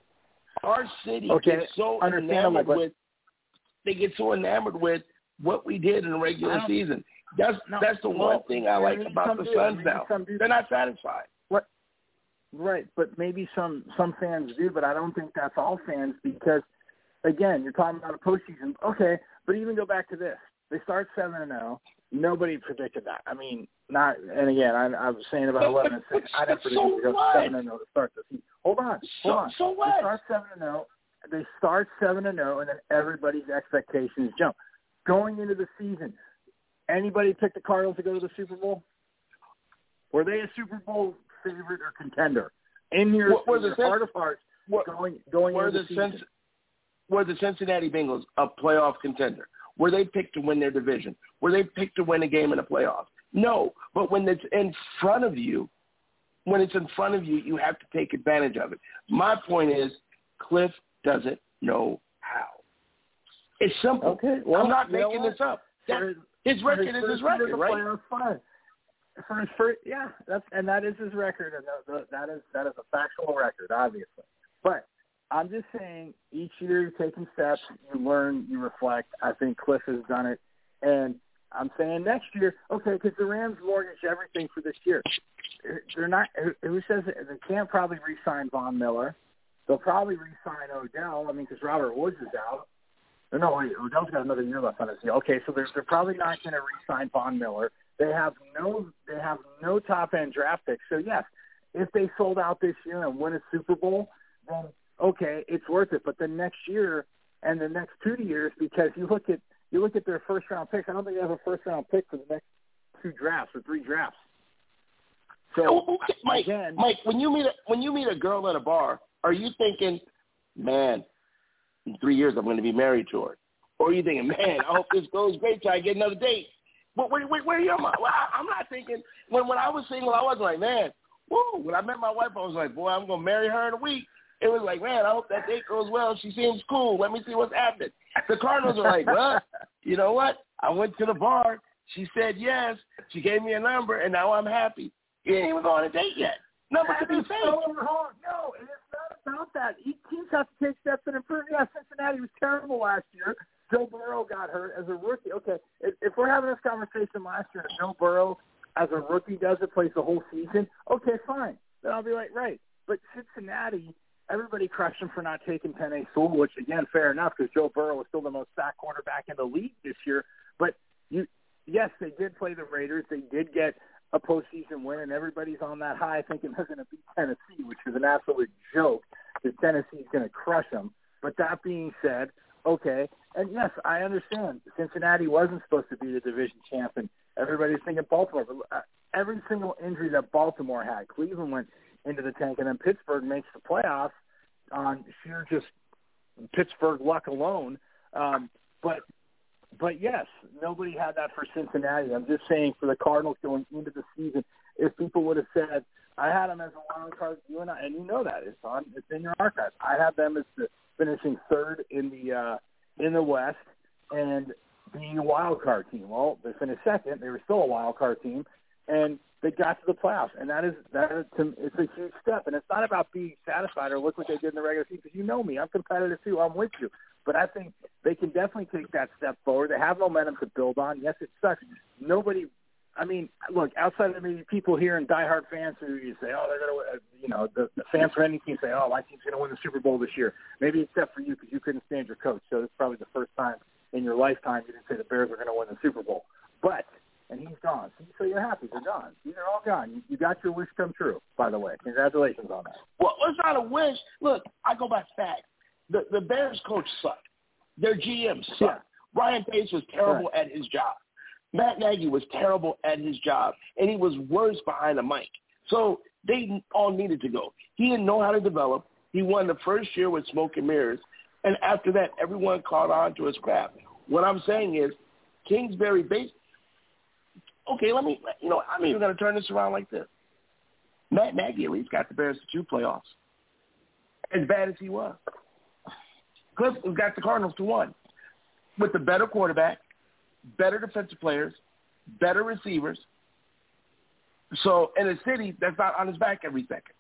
Our city okay. gets so enamored with – they get so enamored with what we did in the regular season. That's no, that's the well, one thing I like about the Suns now. They're not satisfied. What? Right, but maybe some, some fans do, but I don't think that's all fans because, again, you're talking about a postseason. Okay, but even go back to this. They start seven and zero. Nobody predicted that. I mean, not. And again, I, I was saying about eleven and six. I didn't predict so to go seven and zero to start the season. Hold on, hold so, on. So what? They start seven and zero. They start seven and zero, and then everybody's expectations jump. Going into the season, anybody pick the Cardinals to go to the Super Bowl? Were they a Super Bowl favorite or contender? In your, were in the your Cin- heart of hearts, were, going going were into the the season. Cin- were the Cincinnati Bengals a playoff contender? Were they picked to win their division? Were they picked to win a game in the playoffs? No. But when it's in front of you, when it's in front of you, you have to take advantage of it. My point is, Cliff doesn't know how. It's simple. Okay, well, I'm not you know making what? this up. That, his, his record his is his record, right? Playoffs, fine. For his first, yeah, that's and that is his record, and that, that is that is a factual record, obviously. But I'm just saying, each year you're taking steps, you learn, you reflect. I think Cliff has done it, and I'm saying next year, okay, because the Rams mortgage everything for this year. They're not. Who says it? They can't probably re-sign Von Miller. They'll probably re-sign Odell. I mean, because Robert Woods is out. No, wait, Odell's got another year left on his deal. Okay, so they're they're probably not going to re-sign Von Miller. They have no they have no top end draft picks. So yes, if they sold out this year and win a Super Bowl, then okay, it's worth it. But the next year and the next two years, because you look at you look at their first round picks, I don't think they have a first round pick for the next two drafts or three drafts. So okay, Mike, again, Mike, when you meet a, when you meet a girl at a bar, are you thinking, man, in three years I'm going to be married to her? Or are you thinking, man, I hope this goes great till I get another date? But where, where, where are your mind? Well, I, I'm not thinking, when, when I was single, I wasn't like, man, woo. When I met my wife, I was like, boy, I'm going to marry her in a week. It was like, man, I hope that date goes well. She seems cool. Let me see what's happening. The Cardinals are like, well, you know what? I went to the bar. She said yes. She gave me a number, and now I'm happy. You ain't even go on a date yet. Number could be fake. So wrong. No, and it's not about that. Each teams have to take steps and improve. Yeah, Cincinnati was terrible last year. Joe Burrow got hurt as a rookie. Okay, if, if we're having this conversation last year, and Joe Burrow as a rookie does it, plays the whole season, okay, fine. Then I'll be like, right. But Cincinnati, everybody crushed him for not taking Penei Sewell, which, again, fair enough, because Joe Burrow was still the most sacked quarterback in the league this year. But, you, yes, they did play the Raiders. They did get a postseason win, and everybody's on that high thinking they're going to beat Tennessee, which is an absolute joke that Tennessee's going to crush them. But that being said, okay, and yes, I understand Cincinnati wasn't supposed to be the division champ, and everybody's thinking Baltimore. But every single injury that Baltimore had, Cleveland went into the tank, and then Pittsburgh makes the playoffs on sheer just Pittsburgh luck alone. Um, but But, yes, nobody had that for Cincinnati. I'm just saying for the Cardinals going into the season, if people would have said, I had them as a wild card, you and I, and you know that. It's on. It's in your archives. I had them as the, finishing third in the uh, in the West and being a wild card team. Well, they finished second. They were still a wild card team, and they got to the playoffs. And that is that is it's a huge step. And it's not about being satisfied or look what they did in the regular season. Because you know me, I'm competitive too. I'm with you. But I think they can definitely take that step forward. They have momentum to build on. Yes, it sucks. Nobody, I mean, look, outside of maybe people here and diehard fans who you say, oh, they're going to, you know, the, the fans for any team say, oh, my team's going to win the Super Bowl this year. Maybe except for you because you couldn't stand your coach. So it's probably the first time in your lifetime you didn't say the Bears are going to win the Super Bowl. But, and he's gone. So you're happy. They're gone. These are all gone. You, you got your wish come true, by the way. Congratulations on that. Well, it's not a wish. Look, I go by fact. The, the Bears coach sucked. Their G M sucked. Yeah. Ryan Pace was terrible right. at his job. Matt Nagy was terrible at his job, and he was worse behind the mic. So they all needed to go. He didn't know how to develop. He won the first year with smoke and mirrors, and after that, everyone caught on to his craft. What I'm saying is Kingsbury base. Okay, let me, you know, I'm even going to turn this around like this. Matt Nagy at least got the Bears to two playoffs, as bad as he was. Cliff got the Cardinals to one with the better quarterback, better defensive players, better receivers. So in a city that's not on his back every second.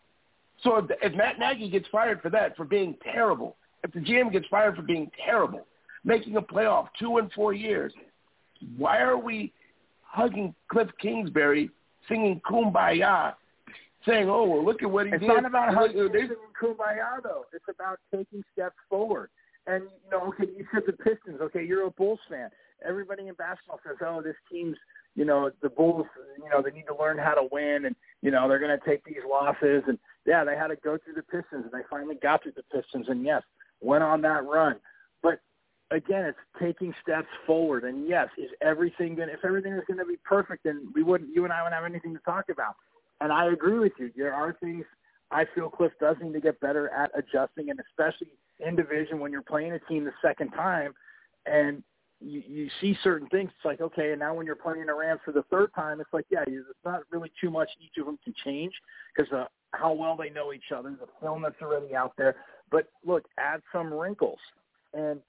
So if, if Matt Nagy gets fired for that, for being terrible, if the G M gets fired for being terrible, making a playoff two and four years, why are we hugging Cliff Kingsbury, singing Kumbaya, saying, oh, well, look at what he it's did. It's not about hugging singing Kumbaya, though. It's about taking steps forward. And, you know, okay, you said the Pistons. Okay, you're a Bulls fan. Everybody in basketball says, oh, this team's, you know, the Bulls, you know, they need to learn how to win, and, you know, they're going to take these losses. And, yeah, they had to go through the Pistons, and they finally got through the Pistons, and, yes, went on that run. But, again, it's taking steps forward. And, yes, is everything going to – if everything is going to be perfect, then we wouldn't – you and I wouldn't have anything to talk about. And I agree with you. There are things I feel Cliff does need to get better at adjusting, and especially in division when you're playing a team the second time and you, you see certain things. It's like, okay, and now when you're playing the Rams for the third time, it's like, yeah, it's not really too much each of them can change because uh, how well they know each other, the film that's already out there. But, look, add some wrinkles. And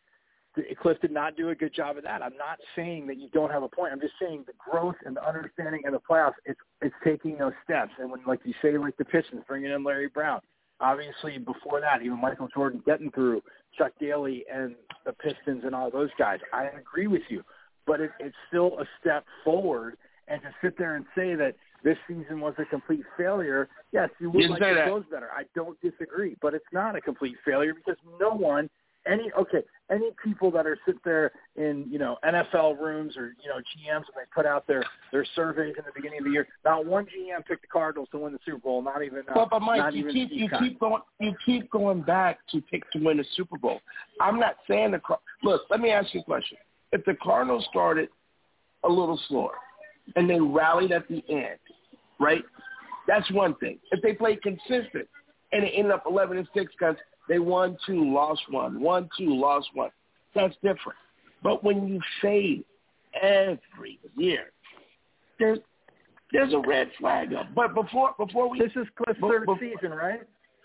Cliff did not do a good job of that. I'm not saying that you don't have a point. I'm just saying the growth and the understanding and the playoffs, it's it's taking those steps. And when, like you say, like the Pistons, bringing in Larry Brown, obviously before that, even Michael Jordan getting through Chuck Daly and the Pistons and all those guys, I agree with you. But it, it's still a step forward. And to sit there and say that this season was a complete failure, yes, you would like it goes better. I don't disagree. But it's not a complete failure because no one – Any okay, any people that are sit there in, you know, N F L rooms or, you know, G Ms and they put out their, their surveys in the beginning of the year. Not one G M picked the Cardinals to win the Super Bowl. Not even. Uh, well, but Mike, not you even keep you keep going you keep going back to pick to win the Super Bowl. I'm not saying the look. Let me ask you a question. If the Cardinals started a little slower and they rallied at the end, right? That's one thing. If they played consistent and it ended up eleven and six because they won two, lost one, won two, lost one. that's different. But when you fade every year, there's there's a red flag up. But before before we this is Cliff's be, third before, season, right?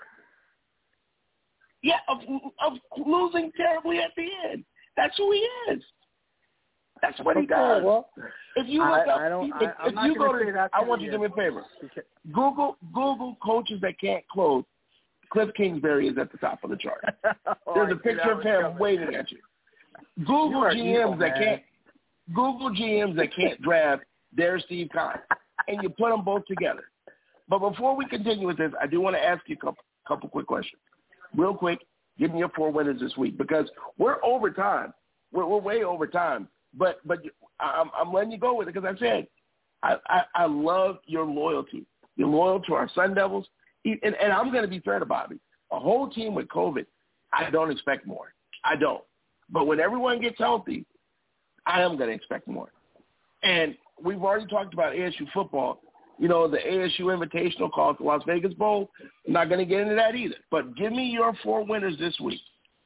Yeah, of, of losing terribly at the end. That's who he is. That's what he does. Well, if you look I, up, I don't, if, I, I'm if not you go to, say that I want you to do me a favor. Google Google coaches that can't close. Cliff Kingsbury is at the top of the chart. oh, There's I a picture of him coming. waiting at you. Google you G Ms evil, that man. can't Google G Ms that can't draft their Steve Kahn, and you put them both together. But before we continue with this, I do want to ask you a couple, couple quick questions, real quick. Give me your four winners this week because we're over time. We're, we're way over time. But but I'm, I'm letting you go with it because I said I, I, I love your loyalty. You're loyal to our Sun Devils. And, and I'm going to be fair to Bobby. A whole team with COVID, I don't expect more. I don't. But when everyone gets healthy, I am going to expect more. And we've already talked about A S U football. You know, the A S U Invitational called the Las Vegas Bowl. I'm not going to get into that either. But give me your four winners this week.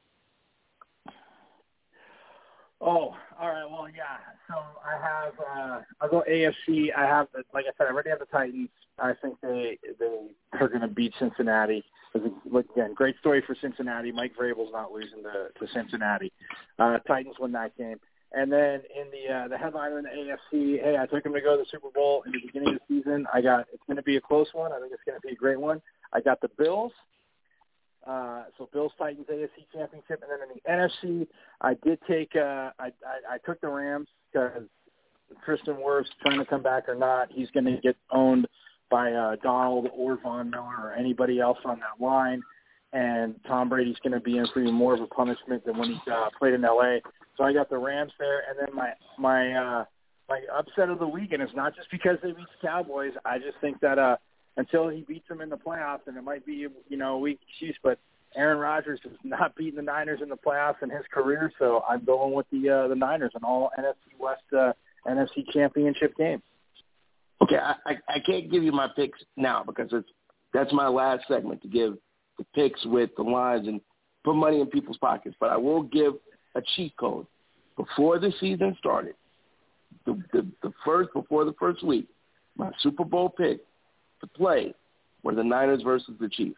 Oh, all right. Well, yeah. So I have. Uh, I'll go A F C. I have, the, like I said, I already have the Titans. I think they they are going to beat Cincinnati. Again, great story for Cincinnati. Mike Vrabel's not losing to, to Cincinnati. Uh, Titans win that game. And then in the uh, the headliner in the A F C, hey, I took him to go to the Super Bowl in the beginning of the season. I got it's going to be a close one. I think it's going to be a great one. I got the Bills. Uh, so Bills Titans A F C Championship, and then in the N F C, I did take uh, I, I I took the Rams because Tristan Wirfs trying to come back or not, he's going to get owned by uh, Donald or Von Miller or anybody else on that line, and Tom Brady's going to be in for even more of a punishment than when he uh, played in L A. So I got the Rams there, and then my my uh, my upset of the week, and it's not just because they beat the Cowboys. I just think that uh, until he beats them in the playoffs, and it might be you know a weak excuse, but Aaron Rodgers has not beaten the Niners in the playoffs in his career, so I'm going with the uh, the Niners in all N F C West uh, N F C Championship game. Okay, I, I, I can't give you my picks now because it's that's my last segment to give the picks with the lines and put money in people's pockets. But I will give a cheat code. Before the season started, the, the, the first before the first week, my Super Bowl pick to play were the Niners versus the Chiefs.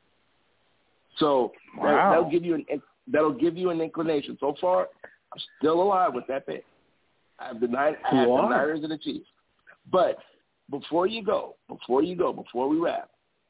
So wow. that, that'll give you an that'll give you an inclination. So far, I'm still alive with that pick. I have the, nine, I have the Niners and the Chiefs. But before you go, before you go, before we wrap,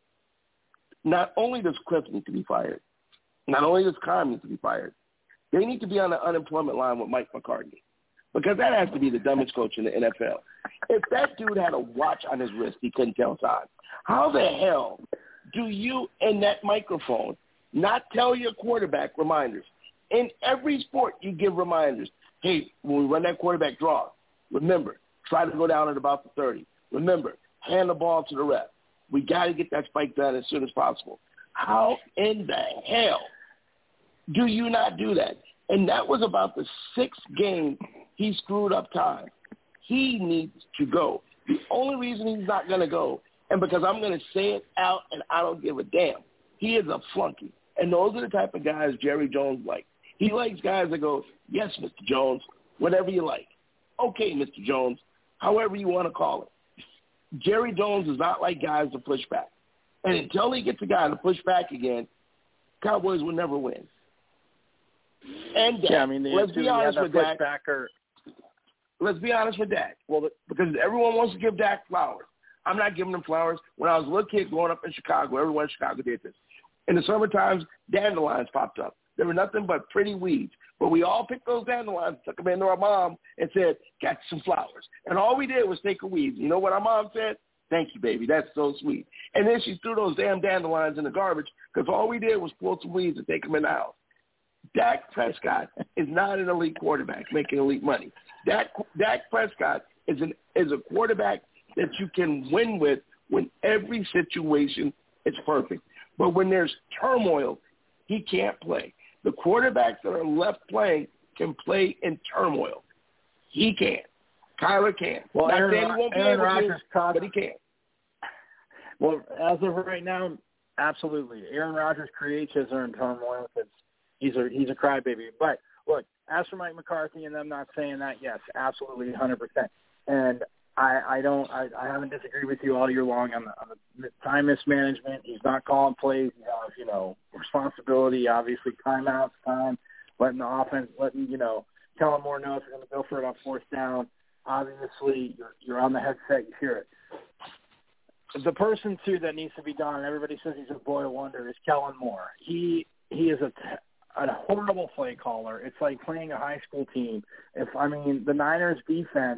not only does Cliff need to be fired, not only does Kyle need to be fired, they need to be on the unemployment line with Mike McCarthy because that has to be the dumbest coach in the N F L. If that dude had a watch on his wrist, he couldn't tell time. How the hell do you, in that microphone, not tell your quarterback reminders? In every sport, you give reminders. Hey, when we run that quarterback draw, remember, try to go down at about the thirty. Remember, hand the ball to the ref. We got to get that spike done as soon as possible. How in the hell do you not do that? And that was about the sixth game he screwed up time. He needs to go. The only reason he's not going to go, and because I'm going to say it out and I don't give a damn, he is a flunky. And those are the type of guys Jerry Jones likes. He likes guys that go, yes, Mister Jones, whatever you like. Okay, Mister Jones, however you want to call it. Jerry Jones is not like guys to push back. And until he gets a guy to push back again, Cowboys will never win. And Dak, yeah, I mean, let's be honest with Dak. Or... Let's be honest with Dak. Well, because everyone wants to give Dak flowers. I'm not giving him flowers. When I was a little kid growing up in Chicago, everyone in Chicago did this. In the summer times, dandelions popped up. There were nothing but pretty weeds. But we all picked those dandelions, took them into our mom, and said, got some flowers. And all we did was take a weed. You know what our mom said? Thank you, baby. That's so sweet. And then she threw those damn dandelions in the garbage because all we did was pull some weeds and take them in the house. Dak Prescott is not an elite quarterback making elite money. Dak, Dak Prescott is an is a quarterback that you can win with when every situation is perfect. But when there's turmoil, he can't play. The quarterbacks that are left playing can play in turmoil. He can't. Kyler can't. Well, Not Aaron, saying he won't be Aaron able Rodgers to, caught, but he can't. Well, as of right now, absolutely. Aaron Rodgers creates his own turmoil because he's a he's a crybaby. But look, as for Mike McCarthy and them not saying that, yes, absolutely, one hundred percent. And I, I don't, I, I haven't disagreed with you all year long on the, on the time mismanagement. He's not calling plays. He has, you know, responsibility, obviously, timeouts, time, letting the offense, letting, you know, Kellen Moore know if you're going to go for it on fourth down. Obviously, you're, you're on the headset, you hear it. The person, too, that needs to be done, and everybody says he's a boy wonder, is Kellen Moore. He he is a, a horrible play caller. It's like playing a high school team. If I mean, the Niners' defense,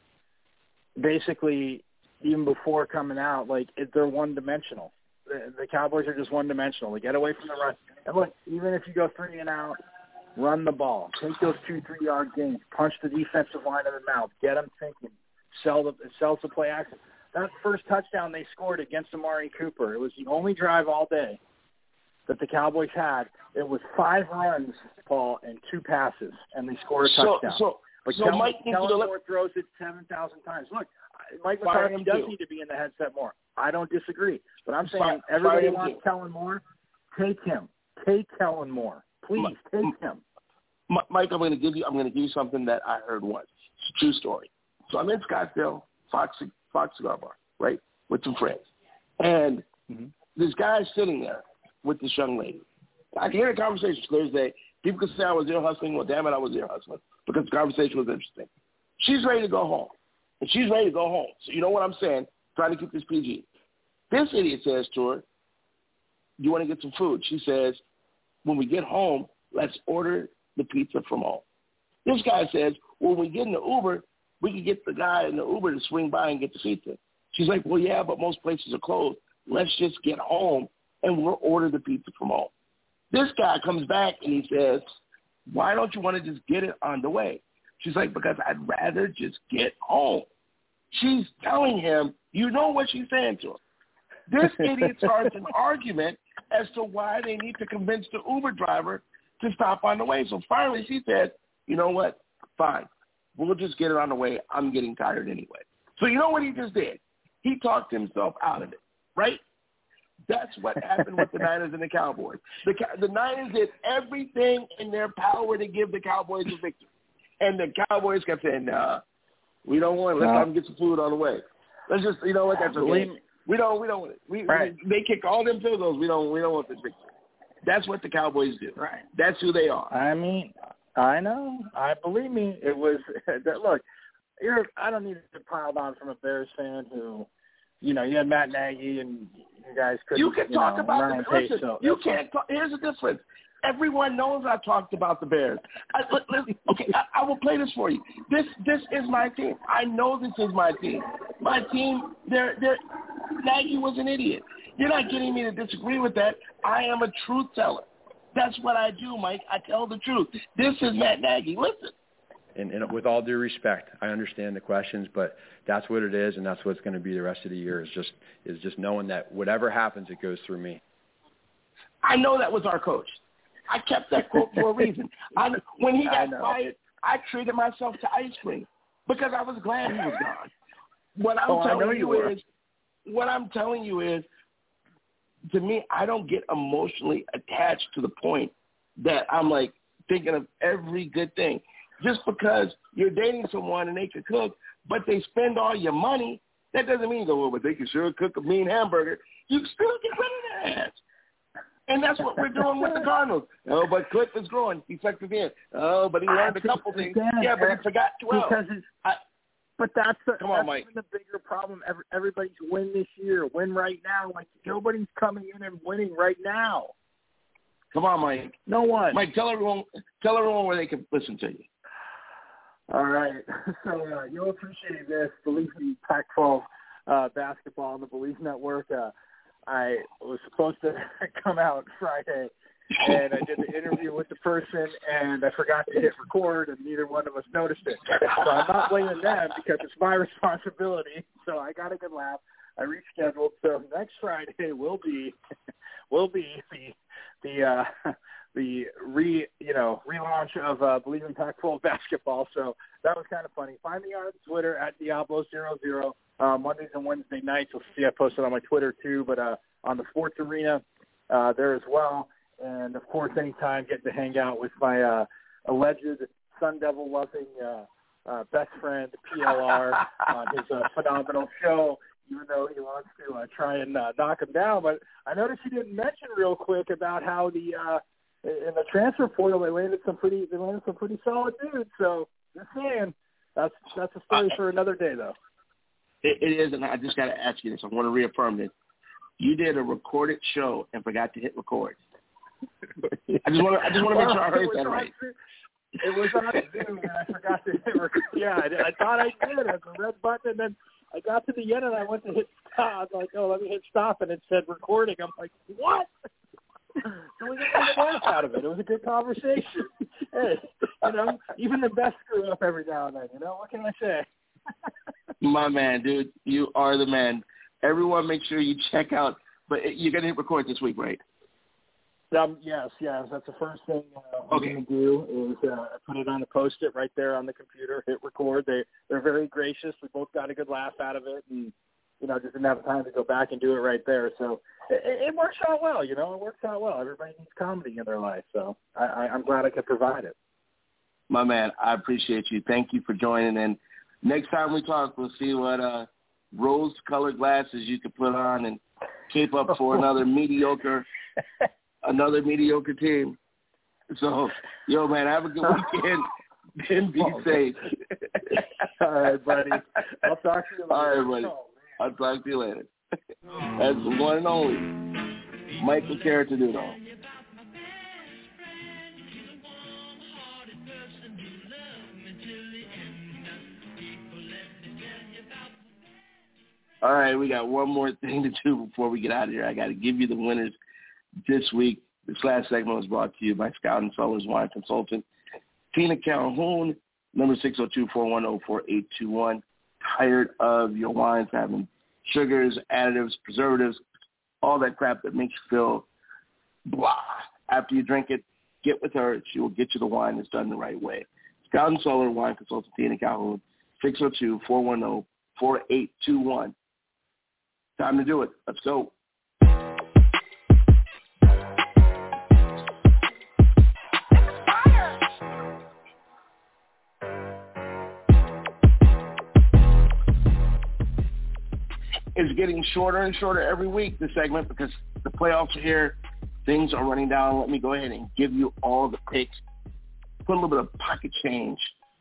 basically, even before coming out, like, it, they're one-dimensional. The, the Cowboys are just one-dimensional. They get away from the run. And, look, even if you go three and out, run the ball. Take those two, three-yard gains. Punch the defensive line in the mouth. Get them thinking. Sell the, sell the play action. That first touchdown they scored against Amari Cooper, it was the only drive all day that the Cowboys had. It was five runs, Paul, and two passes, and they scored a touchdown. So, so, but so Kellen, Mike Kellen Moore throws it seven thousand times. Look, Mike McCarthy does too. need to be in the headset more. I don't disagree. But I'm saying Fire, everybody fire wants too. Kellen Moore. Take him. Take Kellen Moore. Please, Mike, take him. Mike, I'm going to give you. I'm going to give you something that I heard once. It's a true story. So I'm in Scottsdale, Fox Fox Cigar Bar, right, with some friends, and mm-hmm. this guy's sitting there with this young lady. I can hear the conversation Thursday. People could say I was ear hustling. Well, damn it, I was ear hustling because the conversation was interesting. She's ready to go home, and she's ready to go home. So you know what I'm saying? Trying to keep this P G. This idiot says to her, "Do you want to get some food?" She says, "When we get home, let's order the pizza from home." This guy says, "Well, when we get in the Uber, we can get the guy in the Uber to swing by and get the pizza." She's like, "Well, yeah, but most places are closed. Let's just get home and we'll order the pizza from home." This guy comes back and he says, "Why don't you want to just get it on the way?" She's like, "Because I'd rather just get home." She's telling him, you know what she's saying to him. This idiot starts an argument as to why they need to convince the Uber driver to stop on the way. So finally she said, "You know what? Fine. We'll just get it on the way. I'm getting tired anyway." So you know what he just did? He talked himself out of it, right? That's what happened with the Niners and the Cowboys. The, the Niners did everything in their power to give the Cowboys a victory. And the Cowboys kept saying, "Nah, we don't want it. Let's no. let them get some food on the way. Let's just, you know what, that's okay. We don't, we don't want it. We, right. we, they kick all them field goals. We don't, we don't want this victory." That's what the Cowboys do. Right. That's who they are. I mean, I know. I believe me. It was that. Look, you're. I don't need to pile on from a Bears fan who, you know, you had Matt Nagy and you guys couldn't. You can you talk know, about Ryan the Tate, listen. so You can't. Talk, here's the difference. Everyone knows I talked about the Bears. I, listen, okay, I, I will play this for you. This this is my team. I know this is my team. My team. They're they're. Nagy was an idiot. You're not getting me to disagree with that. I am a truth teller. That's what I do, Mike. I tell the truth. This is Matt Nagy. Listen. And, and with all due respect, I understand the questions, but that's what it is, and that's what it's going to be the rest of the year. Is just is just knowing that whatever happens, it goes through me. I know that was our coach. I kept that quote for a reason. I, when he got fired, I treated myself to ice cream because I was glad he was gone. What I'm oh, telling you, you is, what I'm telling you is, to me, I don't get emotionally attached to the point that I'm like thinking of every good thing. Just because you're dating someone and they can cook, but they spend all your money, that doesn't mean you go, "Well, but they can sure cook a mean hamburger." You still get rid of their ass. And that's what we're doing with the Cardinals. Oh, but Cliff is growing. He's second in. Oh, but he learned a couple things. Yeah, but he forgot twelve. Because it's, I, but that's the, Come that's on, Mike. the bigger problem. Every, everybody's win this year, win right now. Like, nobody's coming in and winning right now. Come on, Mike. No one. Mike, tell everyone, tell everyone where they can listen to you. All right. So uh, you'll appreciate this. Believe in Pac twelve uh, basketball on the Believe Network. Uh, I was supposed to come out Friday, and I did the interview with the person, and I forgot to hit record, and neither one of us noticed it. So I'm not blaming them because it's my responsibility. So I got a good laugh. I rescheduled. So next Friday will be will be the the uh, the re you know relaunch of uh, Believe in Pac twelve basketball. So that was kind of funny. Find me on Twitter at Diablo zero zero. Uh, Mondays and Wednesday nights. You'll see I posted on my Twitter too, but uh, on the Sports Arena uh, there as well. And of course, anytime getting to hang out with my uh, alleged Sun Devil loving uh, uh, best friend P L R on his uh, phenomenal show, even though he wants to uh, try and uh, knock him down. But I noticed you didn't mention real quick about how the uh, in the transfer portal they landed some pretty they landed some pretty solid dudes. So just saying, that's that's a story for another day, though. It, it is, and I just got to ask you this. I want to reaffirm this. You did a recorded show and forgot to hit record. I just want to I just want to make sure I heard that right. It was on Zoom, and I forgot to hit record. Yeah, I, I thought I did. I had the red button, and then I got to the end, and I went to hit stop. I was like, oh, let me hit stop, and it said recording. I'm like, what? So we got a laugh out of it. It was a good conversation. Hey, you know, even the best screw up every now and then. You know, what can I say? My man, dude, you are the man. Everyone, make sure you check out. But you're gonna hit record this week, right? Um, yes, yes. That's the first thing uh, I'm okay. going to do is uh, put it on the post-it right there on the computer, hit record. They, they're very gracious. We both got a good laugh out of it, and, you know, just didn't have time to go back and do it right there. So it, it works out well, you know. It works out well. Everybody needs comedy in their life, so I, I, I'm glad I could provide it. My man, I appreciate you. Thank you for joining. And next time we talk, we'll see what uh, rose-colored glasses you can put on and cape up for another mediocre – another mediocre team. So, yo, man, have a good weekend. Then be oh, safe. All right, buddy. I'll talk to you later. All right, buddy. Oh, I'll talk to you later. That's the one and only Michael Caratanudo. All right, we got one more thing to do before we get out of here. I got to give you the winners this week. This last segment was brought to you by Scout and Sellers Wine Consultant. Tina Calhoun, number six oh two, four one oh, four eight two one. Tired of your wines having sugars, additives, preservatives, all that crap that makes you feel blah. After you drink it, get with her. She will get you the wine that's done the right way. Scout and Sellers Wine Consultant, Tina Calhoun, six oh two, four one oh, four eight two one. Time to do it. Let's go. It's getting shorter and shorter every week, this segment, because the playoffs are here. Things are running down. Let me go ahead and give you all the picks. Put a little bit of pocket change.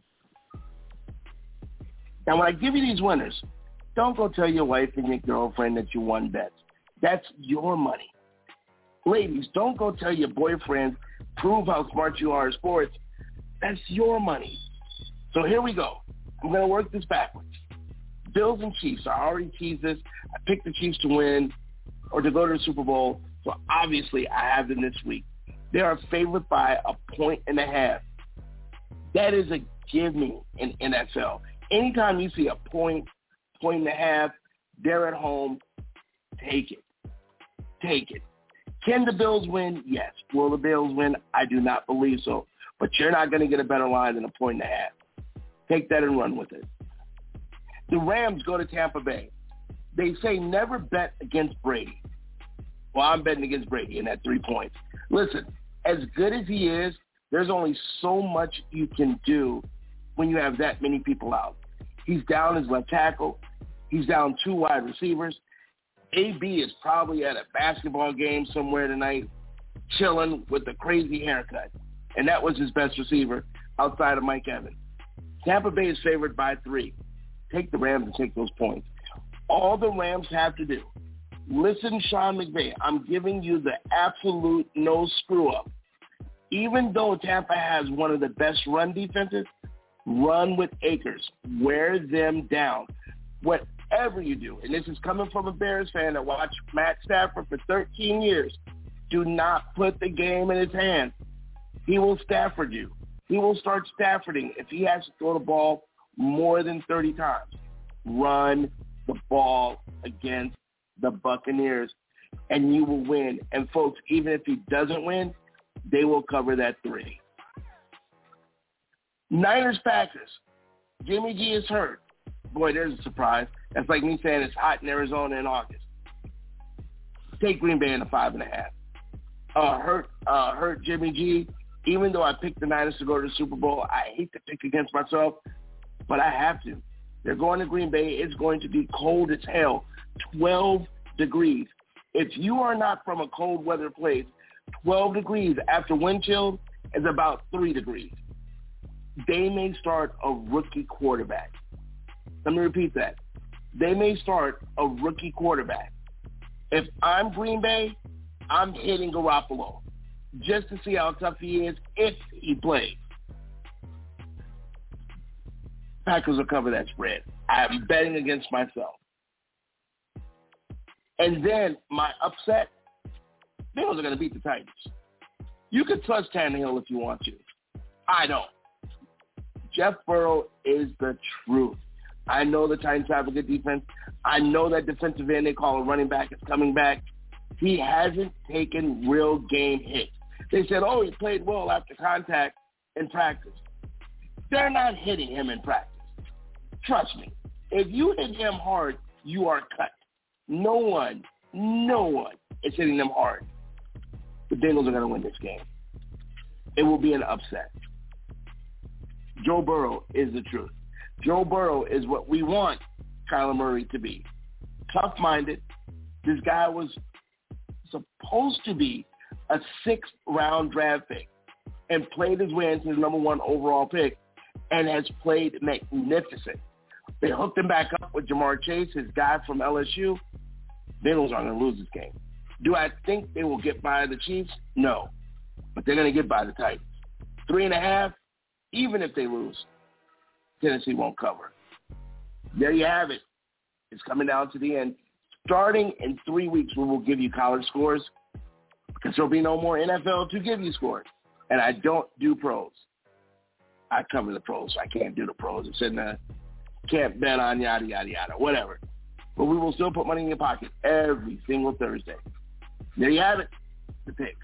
Now, when I give you these winners, don't go tell your wife and your girlfriend that you won bets. That's your money. Ladies, don't go tell your boyfriend, prove how smart you are in sports. That's your money. So here we go. I'm going to work this backwards. Bills and Chiefs. I already teased this. I picked the Chiefs to win or to go to the Super Bowl, so obviously I have them this week. They are favored by a point and a half. That is a give me in N F L. Anytime you see a point, point and a half, they're at home, take it. Take it. Can the Bills win? Yes. Will the Bills win? I do not believe so. But you're not going to get a better line than a point and a half. Take that and run with it. The Rams go to Tampa Bay. They say never bet against Brady. Well, I'm betting against Brady in that three points. Listen, as good as he is, there's only so much you can do when you have that many people out. He's down his left tackle. He's down two wide receivers. A B is probably at a basketball game somewhere tonight, chilling with a crazy haircut. And that was his best receiver outside of Mike Evans. Tampa Bay is favored by three. Take the Rams and take those points. All the Rams have to do, listen, Sean McVay, I'm giving you the absolute no screw-up. Even though Tampa has one of the best run defenses, run with Akers. Wear them down. Whatever you do, and this is coming from a Bears fan that watched Matt Stafford for thirteen years, do not put the game in his hands. He will Stafford you. He will start Staffording if he has to throw the ball more than thirty times. Run the ball against the Buccaneers, and you will win. And, folks, even if he doesn't win, they will cover that three. Niners-Packers. Jimmy G is hurt. Boy, there's a surprise. That's like me saying it's hot in Arizona in August. Take Green Bay in a five and a half. Uh, hurt, uh, hurt Jimmy G. Even though I picked the Niners to go to the Super Bowl, I hate to pick against myself, but I have to. They're going to Green Bay. It's going to be cold as hell, twelve degrees. If you are not from a cold weather place, twelve degrees after wind chill is about three degrees. They may start a rookie quarterback. Let me repeat that. They may start a rookie quarterback. If I'm Green Bay, I'm hitting Garoppolo just to see how tough he is if he plays. Packers will cover that spread. I'm betting against myself. And then my upset, Bengals are going to beat the Titans. You can trust Tannehill if you want to. I don't. Jeff Burrow is the truth. I know the Titans have a good defense. I know that defensive end they call a running back is coming back. He hasn't taken real game hits. They said, oh, he played well after contact in practice. They're not hitting him in practice. Trust me. If you hit him hard, you are cut. No one, no one is hitting them hard. The Bengals are going to win this game. It will be an upset. Joe Burrow is the truth. Joe Burrow is what we want Kyler Murray to be. Tough-minded. This guy was supposed to be a sixth-round draft pick and played his way into the number one overall pick and has played magnificent. They hooked him back up with Jamar Chase, his guy from L S U. Bengals aren't going to lose this game. Do I think they will get by the Chiefs? No. But they're going to get by the Titans. Three and a half, even if they lose, Tennessee won't cover. There you have it. It's coming down to the end. Starting in three weeks, we will give you college scores because there'll be no more N F L to give you scores. And I don't do pros. I cover the pros. So I can't do the pros. It's in the can't bet on yada, yada, yada, whatever. But we will still put money in your pocket every single Thursday. There you have it, the picks.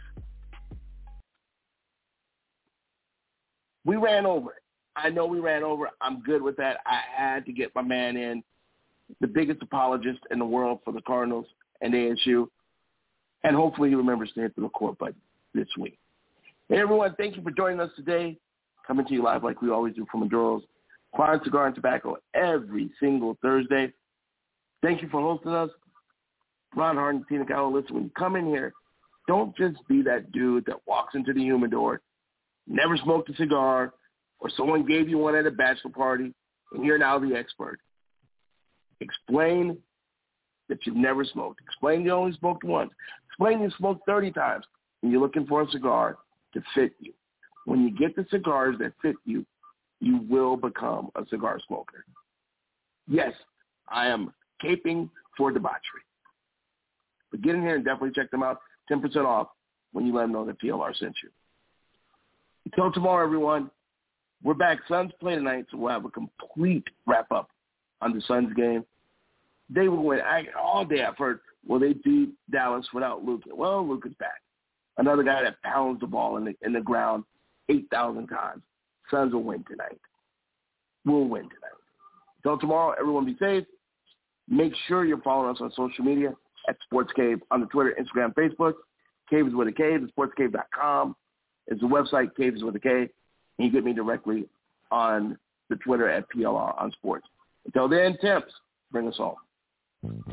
We ran over it. I know we ran over. I'm good with that. I had to get my man in, the biggest apologist in the world for the Cardinals and A S U. And hopefully he remembers to hit the record button this week. Hey, everyone, thank you for joining us today. Coming to you live like we always do from Maduro's Fine Cigar and Tobacco every single Thursday. Thank you for hosting us. Ron Hart and Tina Gallo, listen, when you come in here, don't just be that dude that walks into the humidor, never smoked a cigar, or someone gave you one at a bachelor party, and you're now the expert. Explain that you've never smoked. Explain you only smoked once. Explain you smoked thirty times, and you're looking for a cigar to fit you. When you get the cigars that fit you, you will become a cigar smoker. Yes, I am caping for debauchery. But get in here and definitely check them out. ten percent off when you let them know that P L R sent you. Until tomorrow, everyone, we're back. Suns play tonight, so we'll have a complete wrap-up on the Suns game. They will win. I, all day I've heard, will they beat Dallas without Luka? Well, Luka's back. Another guy that pounds the ball in the, in the ground eight thousand times. Suns will win tonight. We'll win tonight. Until tomorrow, everyone be safe. Make sure you're following us on social media at Sports Cave on the Twitter, Instagram, Facebook. Cave is with a K. The sports cave dot com is the website. Cave is with a K. And you get me directly on the Twitter at P L R on Sports. Until then, Temps, bring us home.